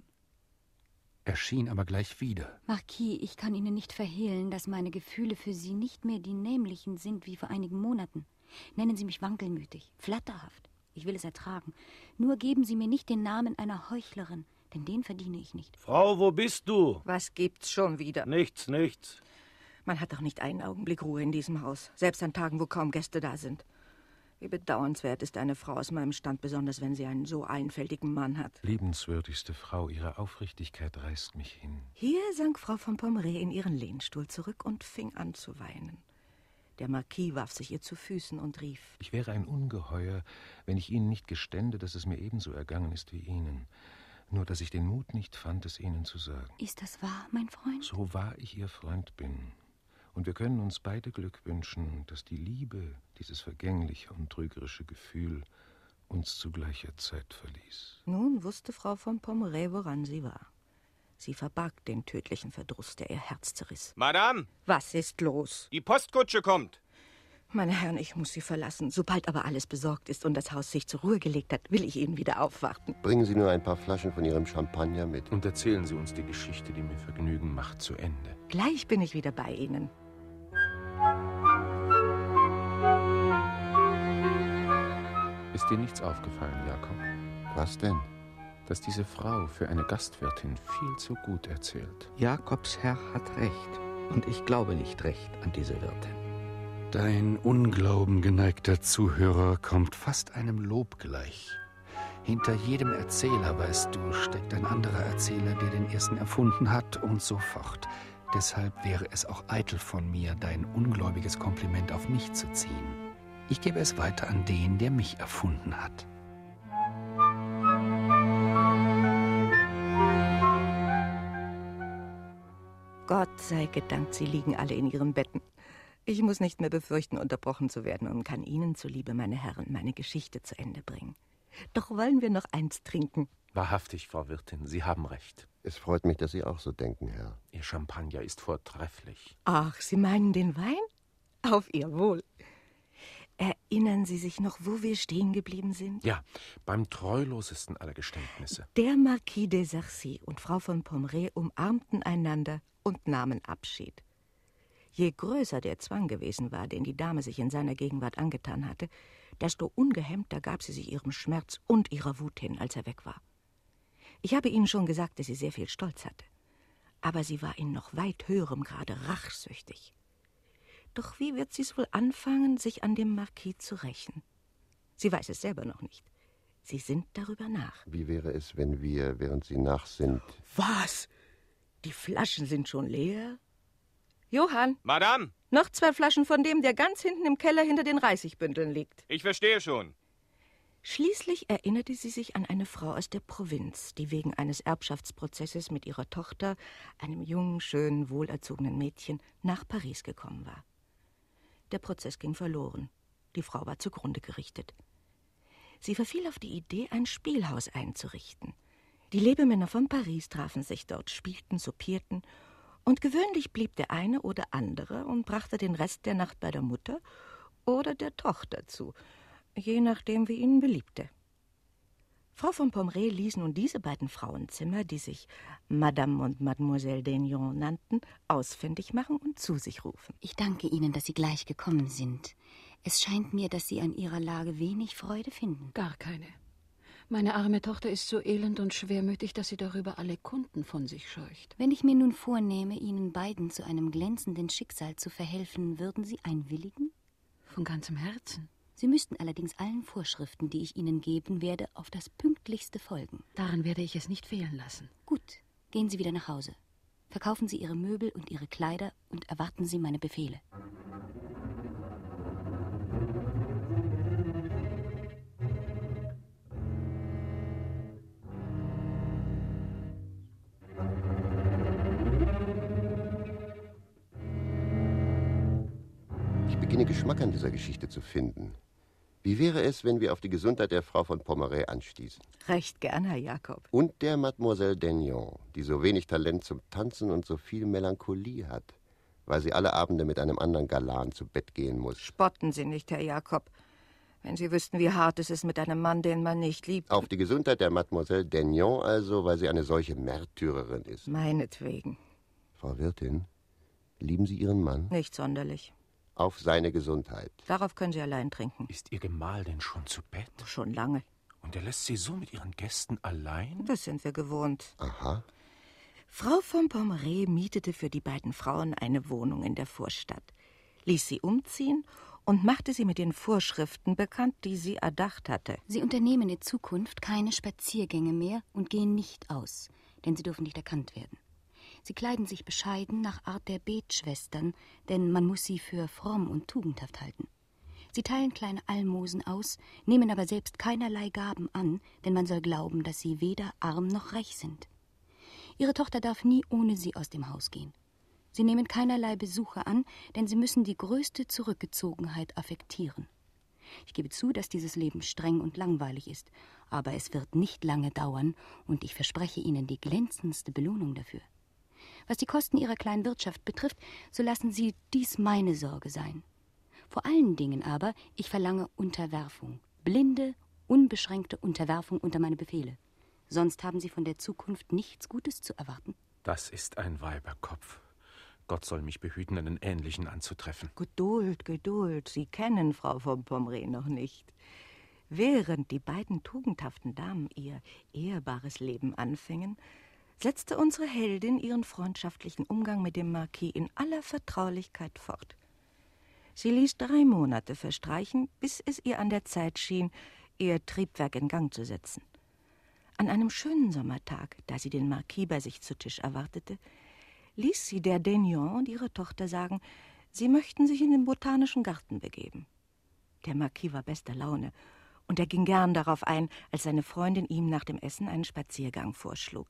Speaker 3: erschien aber gleich wieder.
Speaker 10: Marquis, ich kann Ihnen nicht verhehlen, dass meine Gefühle für Sie nicht mehr die nämlichen sind wie vor einigen Monaten. Nennen Sie mich wankelmütig, flatterhaft. Ich will es ertragen. Nur geben Sie mir nicht den Namen einer Heuchlerin, denn den verdiene ich nicht.
Speaker 9: Frau, wo bist du?
Speaker 4: Was gibt's schon wieder?
Speaker 9: Nichts, nichts.
Speaker 4: Man hat doch nicht einen Augenblick Ruhe in diesem Haus, selbst an Tagen, wo kaum Gäste da sind. Wie bedauernswert ist eine Frau aus meinem Stand, besonders wenn sie einen so einfältigen Mann hat.
Speaker 11: Liebenswürdigste Frau, Ihre Aufrichtigkeit reißt mich hin.
Speaker 4: Hier sank Frau von Pommerais in ihren Lehnstuhl zurück und fing an zu weinen. Der Marquis warf sich ihr zu Füßen und rief:
Speaker 11: Ich wäre ein Ungeheuer, wenn ich Ihnen nicht gestände, dass es mir ebenso ergangen ist wie Ihnen. Nur, dass ich den Mut nicht fand, es Ihnen zu sagen.
Speaker 10: Ist das wahr, mein Freund?
Speaker 11: So wahr ich Ihr Freund bin. Und wir können uns beide Glück wünschen, dass die Liebe, dieses vergängliche und trügerische Gefühl, uns zu gleicher Zeit verließ.
Speaker 4: Nun wusste Frau von Pommerais, woran sie war. Sie verbarg den tödlichen Verdruss, der ihr Herz zerriss.
Speaker 8: Madame!
Speaker 4: Was ist los?
Speaker 8: Die Postkutsche kommt.
Speaker 4: Meine Herren, ich muss Sie verlassen. Sobald aber alles besorgt ist und das Haus sich zur Ruhe gelegt hat, will ich Ihnen wieder aufwarten.
Speaker 5: Bringen Sie nur ein paar Flaschen von Ihrem Champagner mit.
Speaker 11: Und erzählen Sie uns die Geschichte, die mir Vergnügen macht, zu Ende.
Speaker 4: Gleich bin ich wieder bei Ihnen.
Speaker 7: Ist dir nichts aufgefallen, Jakob?
Speaker 5: Was denn?
Speaker 7: Dass diese Frau für eine Gastwirtin viel zu gut erzählt.
Speaker 2: Jakobs Herr hat recht. Und ich glaube nicht recht an diese Wirtin.
Speaker 3: Dein Unglauben, geneigter Zuhörer, kommt fast einem Lob gleich. Hinter jedem Erzähler, weißt du, steckt ein anderer Erzähler, der den ersten erfunden hat und so fort. Deshalb wäre es auch eitel von mir, dein ungläubiges Kompliment auf mich zu ziehen. Ich gebe es weiter an den, der mich erfunden hat.
Speaker 4: Gott sei gedankt, Sie liegen alle in Ihren Betten. Ich muss nicht mehr befürchten, unterbrochen zu werden und kann Ihnen zuliebe, meine Herren, meine Geschichte zu Ende bringen. Doch wollen wir noch eins trinken?
Speaker 7: Wahrhaftig, Frau Wirtin, Sie haben recht.
Speaker 5: Es freut mich, dass Sie auch so denken, Herr.
Speaker 7: Ihr Champagner ist vortrefflich.
Speaker 4: Ach, Sie meinen den Wein? Auf Ihr Wohl. Erinnern Sie sich noch, wo wir stehen geblieben sind?
Speaker 7: Ja, beim treulosesten aller Geständnisse.
Speaker 4: Der Marquis de Sarcey und Frau von Pommery umarmten einander und nahmen Abschied. Je größer der Zwang gewesen war, den die Dame sich in seiner Gegenwart angetan hatte, desto ungehemmter gab sie sich ihrem Schmerz und ihrer Wut hin, als er weg war. Ich habe Ihnen schon gesagt, dass sie sehr viel Stolz hatte. Aber sie war in noch weit höherem Grade rachsüchtig. Doch wie wird sie es wohl anfangen, sich an dem Marquis zu rächen? Sie weiß es selber noch nicht. Sie sinnt darüber nach.
Speaker 5: Wie wäre es, wenn wir, während Sie nachsinnen...
Speaker 4: Was? Die Flaschen sind schon leer? Johann!
Speaker 8: Madame!
Speaker 4: Noch 2 Flaschen von dem, der ganz hinten im Keller hinter den Reisigbündeln liegt.
Speaker 8: Ich verstehe schon.
Speaker 4: Schließlich erinnerte sie sich an eine Frau aus der Provinz, die wegen eines Erbschaftsprozesses mit ihrer Tochter, einem jungen, schönen, wohlerzogenen Mädchen, nach Paris gekommen war. Der Prozess ging verloren. Die Frau war zugrunde gerichtet. Sie verfiel auf die Idee, ein Spielhaus einzurichten. Die Lebemänner von Paris trafen sich dort, spielten, soupierten, und gewöhnlich blieb der eine oder andere und brachte den Rest der Nacht bei der Mutter oder der Tochter zu, je nachdem, wie ihnen beliebte. Frau von Pommery ließ nun diese beiden Frauenzimmer, die sich Madame und Mademoiselle d'Aignan nannten, ausfindig machen und zu sich rufen.
Speaker 10: Ich danke Ihnen, dass Sie gleich gekommen sind. Es scheint mir, dass Sie an Ihrer Lage wenig Freude finden.
Speaker 12: Gar keine. Meine arme Tochter ist so elend und schwermütig, dass sie darüber alle Kunden von sich scheucht.
Speaker 10: Wenn ich mir nun vornehme, Ihnen beiden zu einem glänzenden Schicksal zu verhelfen, würden Sie einwilligen?
Speaker 12: Von ganzem Herzen.
Speaker 10: Sie müssten allerdings allen Vorschriften, die ich Ihnen geben werde, auf das Pünktlichste folgen.
Speaker 12: Daran werde ich es nicht fehlen lassen.
Speaker 10: Gut, gehen Sie wieder nach Hause. Verkaufen Sie Ihre Möbel und Ihre Kleider und erwarten Sie meine Befehle.
Speaker 5: Ich beginne Geschmack an dieser Geschichte zu finden. Wie wäre es, wenn wir auf die Gesundheit der Frau von Pommery anstießen?
Speaker 4: Recht gern, Herr Jakob.
Speaker 5: Und der Mademoiselle d'Aignan, die so wenig Talent zum Tanzen und so viel Melancholie hat, weil sie alle Abende mit einem anderen Galan zu Bett gehen muss.
Speaker 4: Spotten Sie nicht, Herr Jakob. Wenn Sie wüssten, wie hart es ist mit einem Mann, den man nicht liebt.
Speaker 5: Auf die Gesundheit der Mademoiselle d'Aignan also, weil sie eine solche Märtyrerin ist.
Speaker 4: Meinetwegen.
Speaker 5: Frau Wirtin, lieben Sie Ihren Mann?
Speaker 4: Nicht sonderlich.
Speaker 5: Auf seine Gesundheit.
Speaker 4: Darauf können Sie allein trinken.
Speaker 7: Ist Ihr Gemahl denn schon zu Bett?
Speaker 4: Schon lange.
Speaker 7: Und er lässt Sie so mit Ihren Gästen allein?
Speaker 4: Das sind wir gewohnt.
Speaker 5: Aha.
Speaker 4: Frau von Pommery mietete für die beiden Frauen eine Wohnung in der Vorstadt, ließ sie umziehen und machte sie mit den Vorschriften bekannt, die sie erdacht hatte.
Speaker 10: Sie unternehmen in Zukunft keine Spaziergänge mehr und gehen nicht aus, denn sie dürfen nicht erkannt werden. Sie kleiden sich bescheiden nach Art der Betschwestern, denn man muss sie für fromm und tugendhaft halten. Sie teilen kleine Almosen aus, nehmen aber selbst keinerlei Gaben an, denn man soll glauben, dass sie weder arm noch reich sind. Ihre Tochter darf nie ohne sie aus dem Haus gehen. Sie nehmen keinerlei Besuche an, denn sie müssen die größte Zurückgezogenheit affektieren. Ich gebe zu, dass dieses Leben streng und langweilig ist, aber es wird nicht lange dauern und ich verspreche Ihnen die glänzendste Belohnung dafür. Was die Kosten Ihrer kleinen Wirtschaft betrifft, so lassen Sie dies meine Sorge sein. Vor allen Dingen aber, ich verlange Unterwerfung, blinde, unbeschränkte Unterwerfung unter meine Befehle. Sonst haben Sie von der Zukunft nichts Gutes zu erwarten.
Speaker 7: Das ist ein Weiberkopf. Gott soll mich behüten, einen ähnlichen anzutreffen.
Speaker 4: Geduld, Geduld. Sie kennen Frau von Pommery noch nicht. Während die beiden tugendhaften Damen ihr ehrbares Leben anfingen, setzte unsere Heldin ihren freundschaftlichen Umgang mit dem Marquis in aller Vertraulichkeit fort. Sie ließ 3 Monate verstreichen, bis es ihr an der Zeit schien, ihr Triebwerk in Gang zu setzen. An einem schönen Sommertag, da sie den Marquis bei sich zu Tisch erwartete, ließ sie der d'Aignan und ihre Tochter sagen, sie möchten sich in den Botanischen Garten begeben. Der Marquis war bester Laune, und er ging gern darauf ein, als seine Freundin ihm nach dem Essen einen Spaziergang vorschlug.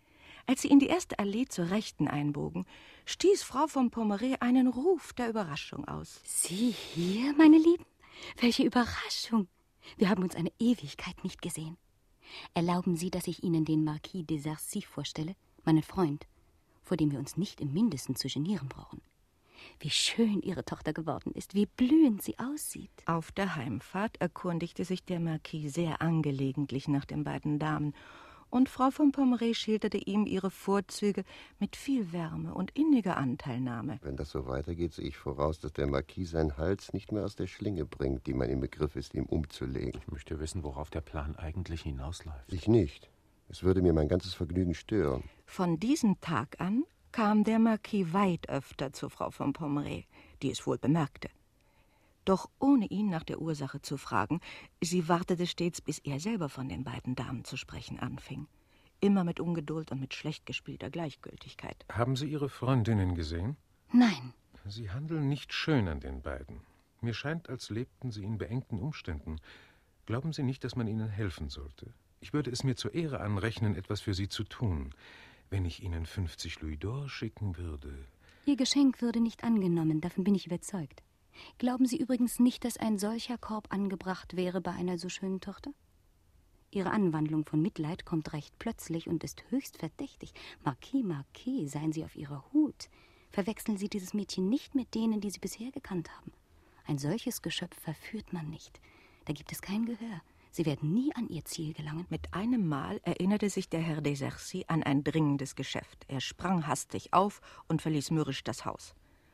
Speaker 4: Als sie in die erste Allee zur Rechten einbogen, stieß Frau von Pommery einen Ruf der Überraschung aus.
Speaker 10: Sie hier, meine Lieben? Welche Überraschung! Wir haben uns eine Ewigkeit nicht gesehen. Erlauben Sie, dass ich Ihnen den Marquis de Sarcy vorstelle, meinen Freund, vor dem wir uns nicht im Mindesten zu genieren brauchen. Wie schön Ihre Tochter geworden ist, wie blühend sie aussieht.
Speaker 4: Auf der Heimfahrt erkundigte sich der Marquis sehr angelegentlich nach den beiden Damen, und Frau von Pommery schilderte ihm ihre Vorzüge mit viel Wärme und inniger Anteilnahme.
Speaker 5: Wenn das so weitergeht, sehe ich voraus, dass der Marquis seinen Hals nicht mehr aus der Schlinge bringt, die man im Begriff ist, ihm umzulegen.
Speaker 7: Ich möchte wissen, worauf der Plan eigentlich hinausläuft.
Speaker 5: Ich nicht. Es würde mir mein ganzes Vergnügen stören.
Speaker 4: Von diesem Tag an kam der Marquis weit öfter zu Frau von Pommery, die es wohl bemerkte. Doch ohne ihn nach der Ursache zu fragen, sie wartete stets, bis er selber von den beiden Damen zu sprechen anfing. Immer mit Ungeduld und mit schlecht gespielter Gleichgültigkeit.
Speaker 11: Haben Sie Ihre Freundinnen gesehen?
Speaker 10: Nein.
Speaker 11: Sie handeln nicht schön an den beiden. Mir scheint, als lebten sie in beengten Umständen. Glauben Sie nicht, dass man ihnen helfen sollte? Ich würde es mir zur Ehre anrechnen, etwas für sie zu tun. Wenn ich Ihnen 50 Louis d'Or schicken würde.
Speaker 10: Ihr Geschenk würde nicht angenommen, davon bin ich überzeugt. Glauben Sie übrigens nicht, dass ein solcher Korb angebracht wäre bei einer so schönen Tochter? Ihre Anwandlung von Mitleid kommt recht plötzlich und ist höchst verdächtig. Marquis, seien Sie auf Ihrer Hut. Verwechseln Sie dieses Mädchen nicht mit denen, die Sie bisher gekannt haben. Ein solches Geschöpf verführt man nicht. Da gibt es kein Gehör. Sie werden nie an ihr Ziel gelangen.
Speaker 4: Mit einem Mal erinnerte sich der Herr de Sarcy an ein dringendes Geschäft. Er sprang hastig auf und verließ mürrisch das Haus.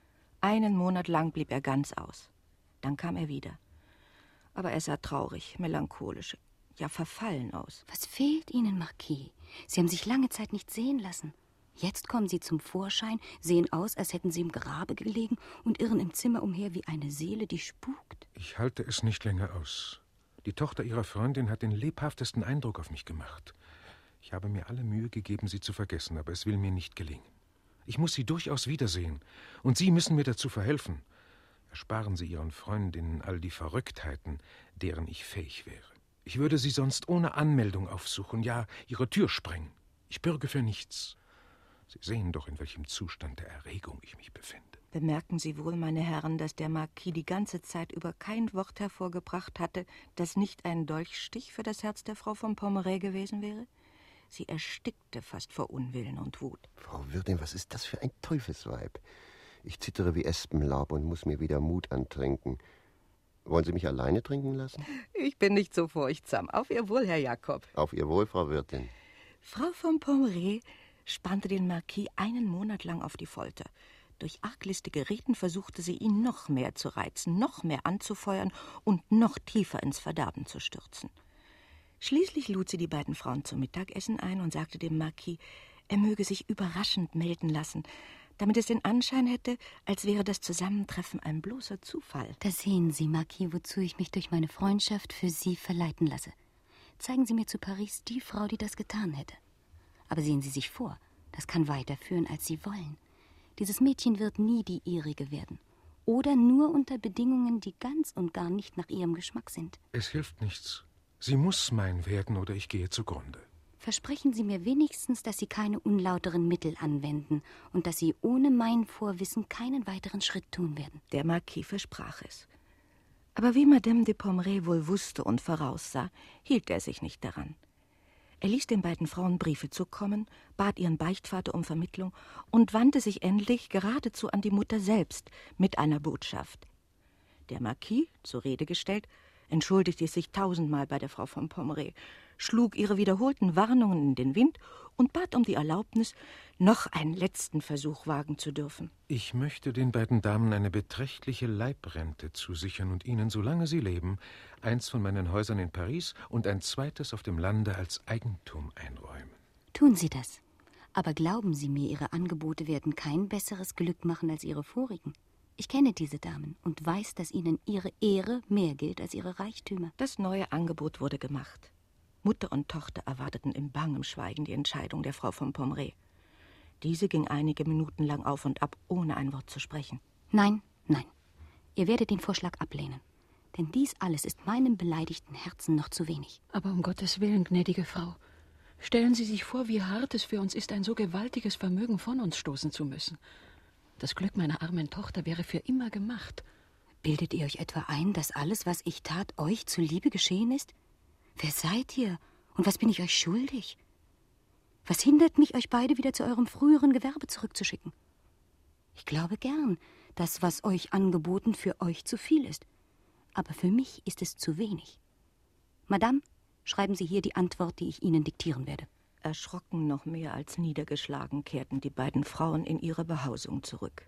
Speaker 4: 1 Monat lang blieb er ganz aus. Dann kam er wieder. Aber er sah traurig, melancholisch, ja verfallen aus.
Speaker 10: Was fehlt Ihnen, Marquis? Sie haben sich lange Zeit nicht sehen lassen. Jetzt kommen Sie zum Vorschein, sehen aus, als hätten Sie im Grabe gelegen und irren im Zimmer umher wie eine Seele, die spukt.
Speaker 11: Ich halte es nicht länger aus. Die Tochter Ihrer Freundin hat den lebhaftesten Eindruck auf mich gemacht. Ich habe mir alle Mühe gegeben, sie zu vergessen, aber es will mir nicht gelingen. Ich muss sie durchaus wiedersehen, und Sie müssen mir dazu verhelfen. Ersparen Sie Ihren Freundinnen all die Verrücktheiten, deren ich fähig wäre. Ich würde sie sonst ohne Anmeldung aufsuchen, ja, ihre Tür sprengen. Ich bürge für nichts. Sie sehen doch, in welchem Zustand der Erregung ich mich befinde.
Speaker 4: Bemerken Sie wohl, meine Herren, dass der Marquis die ganze Zeit über kein Wort hervorgebracht hatte, das nicht ein Dolchstich für das Herz der Frau von Pommery gewesen wäre? Sie erstickte fast vor Unwillen und Wut.
Speaker 5: Frau Wirtin, was ist das für ein Teufelsweib? Ich zittere wie Espenlaub und muss mir wieder Mut antrinken. Wollen Sie mich alleine trinken lassen?
Speaker 4: Ich bin nicht so furchtsam. Auf Ihr Wohl, Herr Jakob.
Speaker 5: Auf Ihr Wohl, Frau Wirtin.
Speaker 4: Frau von Pommery spannte den Marquis 1 Monat lang auf die Folter. Durch arglistige Reden versuchte sie, ihn noch mehr zu reizen, noch mehr anzufeuern und noch tiefer ins Verderben zu stürzen. Schließlich lud sie die beiden Frauen zum Mittagessen ein und sagte dem Marquis, er möge sich überraschend melden lassen, damit es den Anschein hätte, als wäre das Zusammentreffen ein bloßer Zufall.
Speaker 10: Da sehen Sie, Marquis, wozu ich mich durch meine Freundschaft für Sie verleiten lasse. Zeigen Sie mir zu Paris die Frau, die das getan hätte. Aber sehen Sie sich vor, das kann weiterführen, als Sie wollen. Dieses Mädchen wird nie die Ihrige werden. Oder nur unter Bedingungen, die ganz und gar nicht nach Ihrem Geschmack sind.
Speaker 11: Es hilft nichts. Sie muss mein werden, oder ich gehe zugrunde.
Speaker 10: Versprechen Sie mir wenigstens, dass Sie keine unlauteren Mittel anwenden und dass Sie ohne mein Vorwissen keinen weiteren Schritt tun werden.
Speaker 4: Der Marquis versprach es. Aber wie Madame de Pommery wohl wusste und voraussah, hielt er sich nicht daran. Er ließ den beiden Frauen Briefe zukommen, bat ihren Beichtvater um Vermittlung und wandte sich endlich geradezu an die Mutter selbst mit einer Botschaft. Der Marquis, zur Rede gestellt, entschuldigte sich 1000-mal bei der Frau von Pommery, schlug ihre wiederholten Warnungen in den Wind und bat um die Erlaubnis, noch einen letzten Versuch wagen zu dürfen.
Speaker 11: Ich möchte den beiden Damen eine beträchtliche Leibrente zusichern und ihnen, solange sie leben, eins von meinen Häusern in Paris und ein zweites auf dem Lande als Eigentum einräumen.
Speaker 10: Tun Sie das. Aber glauben Sie mir, Ihre Angebote werden kein besseres Glück machen als Ihre vorigen. Ich kenne diese Damen und weiß, dass ihnen ihre Ehre mehr gilt als ihre Reichtümer.
Speaker 4: Das neue Angebot wurde gemacht. Mutter und Tochter erwarteten in bangem Schweigen die Entscheidung der Frau von Pommery. Diese ging einige Minuten lang auf und ab, ohne ein Wort zu sprechen.
Speaker 10: Nein, nein. Ihr werdet den Vorschlag ablehnen. Denn dies alles ist meinem beleidigten Herzen noch zu wenig.
Speaker 12: Aber um Gottes Willen, gnädige Frau, stellen Sie sich vor, wie hart es für uns ist, ein so gewaltiges Vermögen von uns stoßen zu müssen. Das Glück meiner armen Tochter wäre für immer gemacht.
Speaker 10: Bildet ihr euch etwa ein, dass alles, was ich tat, euch zuliebe geschehen ist? Wer seid ihr und was bin ich euch schuldig? Was hindert mich, euch beide wieder zu eurem früheren Gewerbe zurückzuschicken? Ich glaube gern, dass, was euch angeboten, für euch zu viel ist. Aber für mich ist es zu wenig. Madame, schreiben Sie hier die Antwort, die ich Ihnen diktieren werde.
Speaker 4: Erschrocken noch mehr als niedergeschlagen kehrten die beiden Frauen in ihre Behausung zurück.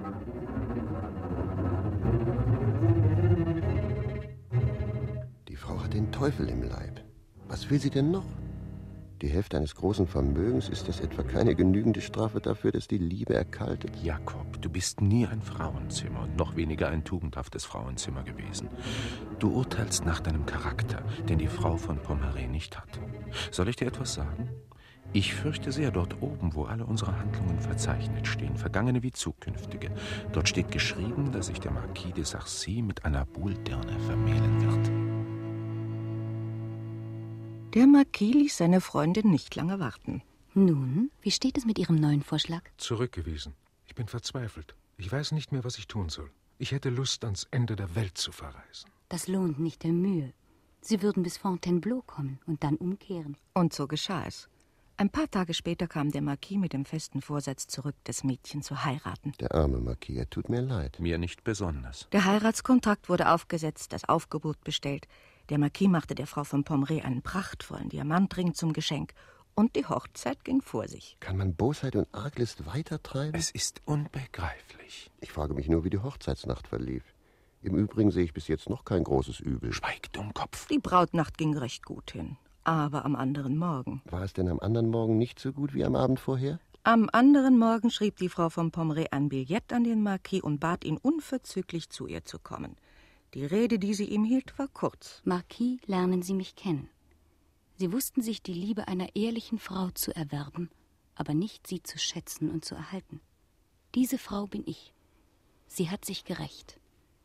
Speaker 5: Die Frau hat den Teufel im Leib. Was will sie denn noch? Die Hälfte eines großen Vermögens, ist das etwa keine genügende Strafe dafür, dass die Liebe erkaltet?
Speaker 7: Jakob, du bist nie ein Frauenzimmer und noch weniger ein tugendhaftes Frauenzimmer gewesen. Du urteilst nach deinem Charakter, den die Frau von Pommery nicht hat. Soll ich dir etwas sagen? Ich fürchte sehr dort oben, wo alle unsere Handlungen verzeichnet stehen, vergangene wie zukünftige. Dort steht geschrieben, dass sich der Marquis de Sarcy mit einer Boule-Dirne vermählen wird.
Speaker 4: Der Marquis ließ seine Freundin nicht lange warten.
Speaker 10: Nun, wie steht es mit Ihrem neuen Vorschlag?
Speaker 11: Zurückgewiesen. Ich bin verzweifelt. Ich weiß nicht mehr, was ich tun soll. Ich hätte Lust, ans Ende der Welt zu verreisen.
Speaker 10: Das lohnt nicht der Mühe. Sie würden bis Fontainebleau kommen und dann umkehren.
Speaker 4: Und so geschah es. Ein paar Tage später kam der Marquis mit dem festen Vorsatz zurück, das Mädchen zu heiraten.
Speaker 5: Der arme Marquis, er tut mir leid.
Speaker 7: Mir nicht besonders.
Speaker 4: Der Heiratskontrakt wurde aufgesetzt, das Aufgebot bestellt. Der Marquis machte der Frau von Pommery einen prachtvollen Diamantring zum Geschenk. Und die Hochzeit ging vor sich.
Speaker 5: Kann man Bosheit und Arglist weitertreiben?
Speaker 7: Es ist unbegreiflich.
Speaker 5: Ich frage mich nur, wie die Hochzeitsnacht verlief. Im Übrigen sehe ich bis jetzt noch kein großes Übel.
Speaker 7: Schweig, Dummkopf.
Speaker 4: Die Brautnacht ging recht gut hin. Aber am anderen Morgen.
Speaker 5: War es denn am anderen Morgen nicht so gut wie am Abend vorher?
Speaker 4: Am anderen Morgen schrieb die Frau von Pommery ein Billett an den Marquis und bat ihn unverzüglich zu ihr zu kommen. Die Rede, die sie ihm hielt, war kurz.
Speaker 10: Marquis, lernen Sie mich kennen. Sie wussten sich die Liebe einer ehrlichen Frau zu erwerben, aber nicht sie zu schätzen und zu erhalten. Diese Frau bin ich. Sie hat sich gerächt.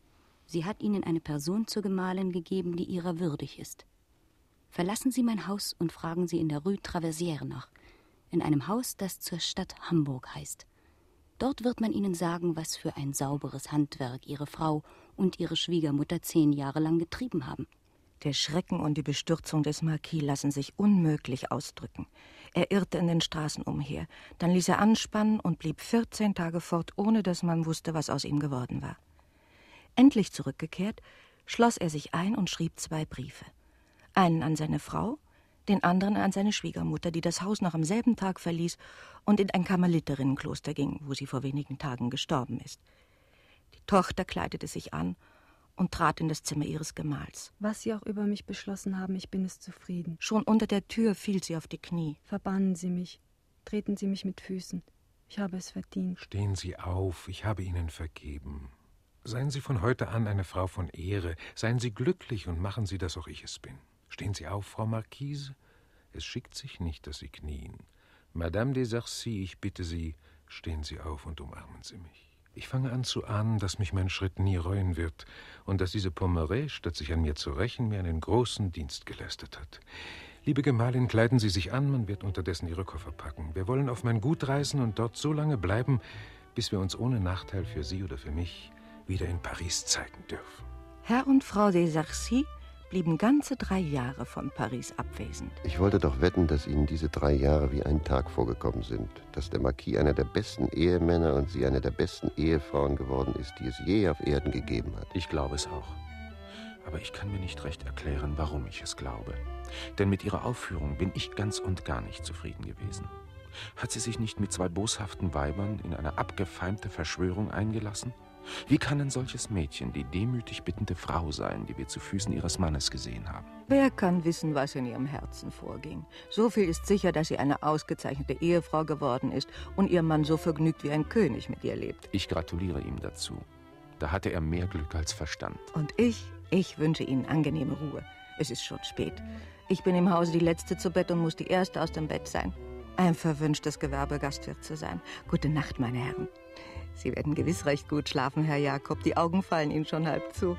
Speaker 10: Sie hat Ihnen eine Person zur Gemahlin gegeben, die ihrer würdig ist. Verlassen Sie mein Haus und fragen Sie in der Rue Traversière nach, in einem Haus, das zur Stadt Hamburg heißt. Dort wird man Ihnen sagen, was für ein sauberes Handwerk Ihre Frau und Ihre Schwiegermutter 10 Jahre lang getrieben haben.
Speaker 4: Der Schrecken und die Bestürzung des Marquis lassen sich unmöglich ausdrücken. Er irrte in den Straßen umher, dann ließ er anspannen und blieb 14 Tage fort, ohne dass man wusste, was aus ihm geworden war. Endlich zurückgekehrt, schloss er sich ein und schrieb 2 Briefe. Einen an seine Frau, den anderen an seine Schwiegermutter, die das Haus noch am selben Tag verließ und in ein Karmelitinnenkloster ging, wo sie vor wenigen Tagen gestorben ist. Die Tochter kleidete sich an und trat in das Zimmer ihres Gemahls.
Speaker 13: Was Sie auch über mich beschlossen haben, ich bin es zufrieden.
Speaker 4: Schon unter der Tür fiel sie auf die Knie.
Speaker 13: Verbannen Sie mich, treten Sie mich mit Füßen. Ich habe es verdient.
Speaker 11: Stehen Sie auf, ich habe Ihnen vergeben. Seien Sie von heute an eine Frau von Ehre. Seien Sie glücklich und machen Sie, dass auch ich es bin. Stehen Sie auf, Frau Marquise. Es schickt sich nicht, dass Sie knien. Madame de Sarcy, ich bitte Sie, stehen Sie auf und umarmen Sie mich. Ich fange an zu ahnen, dass mich mein Schritt nie reuen wird und dass diese Pommery, statt sich an mir zu rächen, mir einen großen Dienst geleistet hat. Liebe Gemahlin, kleiden Sie sich an, man wird unterdessen Ihre Koffer packen. Wir wollen auf mein Gut reisen und dort so lange bleiben, bis wir uns ohne Nachteil für Sie oder für mich wieder in Paris zeigen dürfen.
Speaker 4: Herr und Frau de Sarcy blieben ganze 3 Jahre von Paris abwesend.
Speaker 5: Ich wollte doch wetten, dass Ihnen diese 3 Jahre wie ein Tag vorgekommen sind. Dass der Marquis einer der besten Ehemänner und Sie eine der besten Ehefrauen geworden ist, die es je auf Erden gegeben hat.
Speaker 7: Ich glaube es auch. Aber ich kann mir nicht recht erklären, warum ich es glaube. Denn mit ihrer Aufführung bin ich ganz und gar nicht zufrieden gewesen. Hat sie sich nicht mit 2 boshaften Weibern in eine abgefeimte Verschwörung eingelassen? Wie kann ein solches Mädchen die demütig bittende Frau sein, die wir zu Füßen ihres Mannes gesehen haben?
Speaker 4: Wer kann wissen, was in ihrem Herzen vorging? So viel ist sicher, dass sie eine ausgezeichnete Ehefrau geworden ist und ihr Mann so vergnügt wie ein König mit ihr lebt.
Speaker 7: Ich gratuliere ihm dazu. Da hatte er mehr Glück als Verstand.
Speaker 4: Und ich wünsche Ihnen angenehme Ruhe. Es ist schon spät. Ich bin im Hause die Letzte zu Bett und muss die Erste aus dem Bett sein. Ein verwünschtes Gewerbe, Gastwirt zu sein. Gute Nacht, meine Herren. Sie werden gewiss recht gut schlafen, Herr Jakob. Die Augen fallen Ihnen schon halb zu.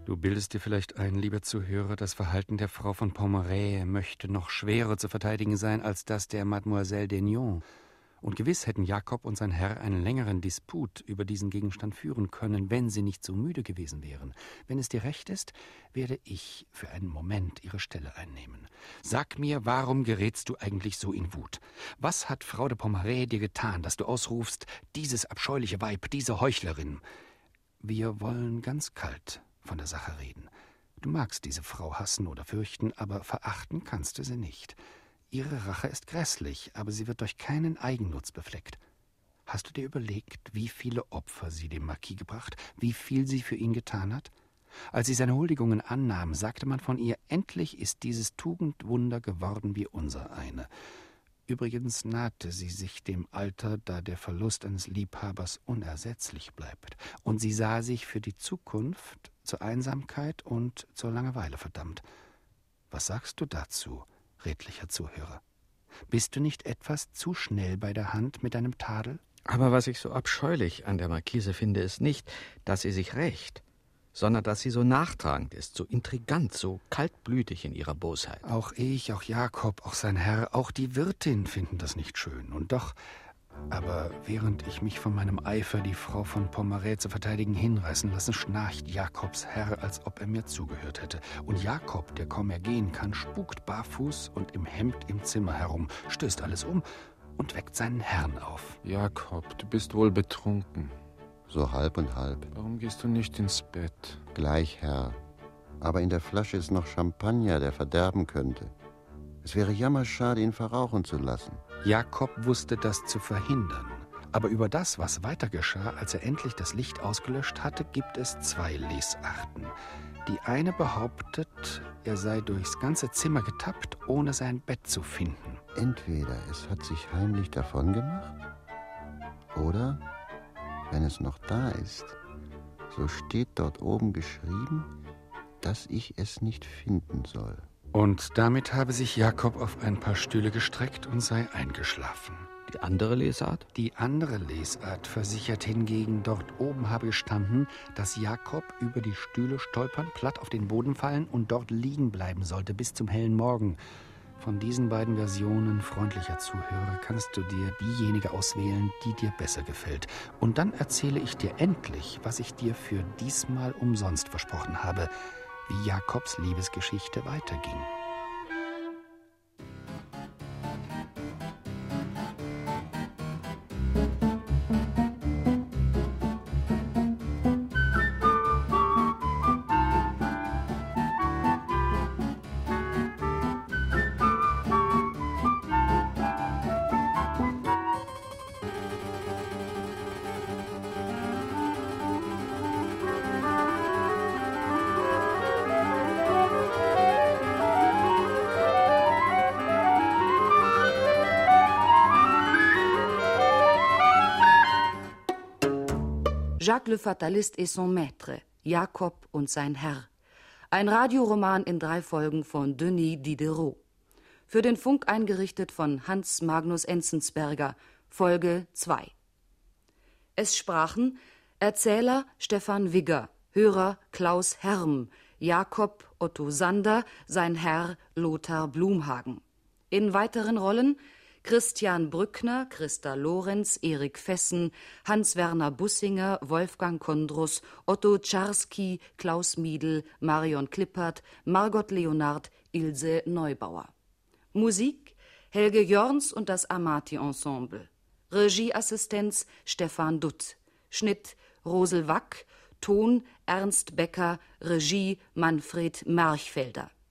Speaker 3: Du bildest dir vielleicht ein, lieber Zuhörer, das Verhalten der Frau von Pommerais möchte noch schwerer zu verteidigen sein als das der Mademoiselle d'Aignan. Und gewiss hätten Jakob und sein Herr einen längeren Disput über diesen Gegenstand führen können, wenn sie nicht so müde gewesen wären. Wenn es dir recht ist, werde ich für einen Moment ihre Stelle einnehmen. Sag mir, warum gerätst du eigentlich so in Wut? Was hat Frau de Pommerais dir getan, dass du ausrufst, dieses abscheuliche Weib, diese Heuchlerin? Wir wollen ganz kalt von der Sache reden. Du magst diese Frau hassen oder fürchten, aber verachten kannst du sie nicht. Ihre Rache ist grässlich, aber sie wird durch keinen Eigennutz befleckt. Hast du dir überlegt, wie viele Opfer sie dem Marquis gebracht, wie viel sie für ihn getan hat? Als sie seine Huldigungen annahm, sagte man von ihr, endlich ist dieses Tugendwunder geworden wie unser eine. Übrigens nahte sie sich dem Alter, da der Verlust eines Liebhabers unersetzlich bleibt. Und sie sah sich für die Zukunft zur Einsamkeit und zur Langeweile verdammt. Was sagst du dazu, redlicher Zuhörer? Bist du nicht etwas zu schnell bei der Hand mit deinem Tadel?
Speaker 2: Aber was ich so abscheulich an der Marquise finde, ist nicht, dass sie sich rächt, sondern dass sie so nachtragend ist, so intrigant, so kaltblütig in ihrer Bosheit.
Speaker 3: Auch ich, auch Jakob, auch sein Herr, auch die Wirtin finden das nicht schön. Und doch, aber während ich mich von meinem Eifer, die Frau von Pommerais zu verteidigen, hinreißen lasse, schnarcht Jakobs Herr, als ob er mir zugehört hätte. Und Jakob, der kaum mehr gehen kann, spukt barfuß und im Hemd im Zimmer herum, stößt alles um und weckt seinen Herrn auf.
Speaker 7: Jakob, du bist wohl betrunken.
Speaker 5: So halb und halb.
Speaker 7: Warum gehst du nicht ins Bett?
Speaker 5: Gleich, Herr. Aber in der Flasche ist noch Champagner, der verderben könnte. Es wäre jammerschade, ihn verrauchen zu lassen.
Speaker 3: Jakob wusste das zu verhindern. Aber über das, was weiter geschah, als er endlich das Licht ausgelöscht hatte, gibt es zwei Lesarten. Die eine behauptet, er sei durchs ganze Zimmer getappt, ohne sein Bett zu finden.
Speaker 5: Entweder es hat sich heimlich davongemacht, oder, wenn es noch da ist, so steht dort oben geschrieben, dass ich es nicht finden soll.
Speaker 3: Und damit habe sich Jakob auf ein paar Stühle gestreckt und sei eingeschlafen.
Speaker 2: Die andere Lesart?
Speaker 3: Die andere Lesart versichert hingegen, dort oben habe gestanden, dass Jakob über die Stühle stolpern, platt auf den Boden fallen und dort liegen bleiben sollte bis zum hellen Morgen. Von diesen beiden Versionen, freundlicher Zuhörer, kannst du dir diejenige auswählen, die dir besser gefällt. Und dann erzähle ich dir endlich, was ich dir für diesmal umsonst versprochen habe, wie Jakobs Liebesgeschichte weiterging.
Speaker 1: Jacques le Fataliste et son Maître, Jakob und sein Herr. Ein Radioroman in 3 Folgen von Denis Diderot. Für den Funk eingerichtet von Hans Magnus Enzensberger, Folge 2. Es sprachen Erzähler Stefan Wigger, Hörer Klaus Herm, Jakob Otto Sander, sein Herr Lothar Blumhagen. In weiteren Rollen Christian Brückner, Christa Lorenz, Erik Fessen, Hans-Werner Bussinger, Wolfgang Kondrus, Otto Czarski, Klaus Miedl, Marion Klippert, Margot Leonard, Ilse Neubauer. Musik Helge Jorns und das Amati-Ensemble. Regieassistenz Stefan Dutt. Schnitt Rosel Wack. Ton Ernst Becker. Regie Manfred Marchfelder.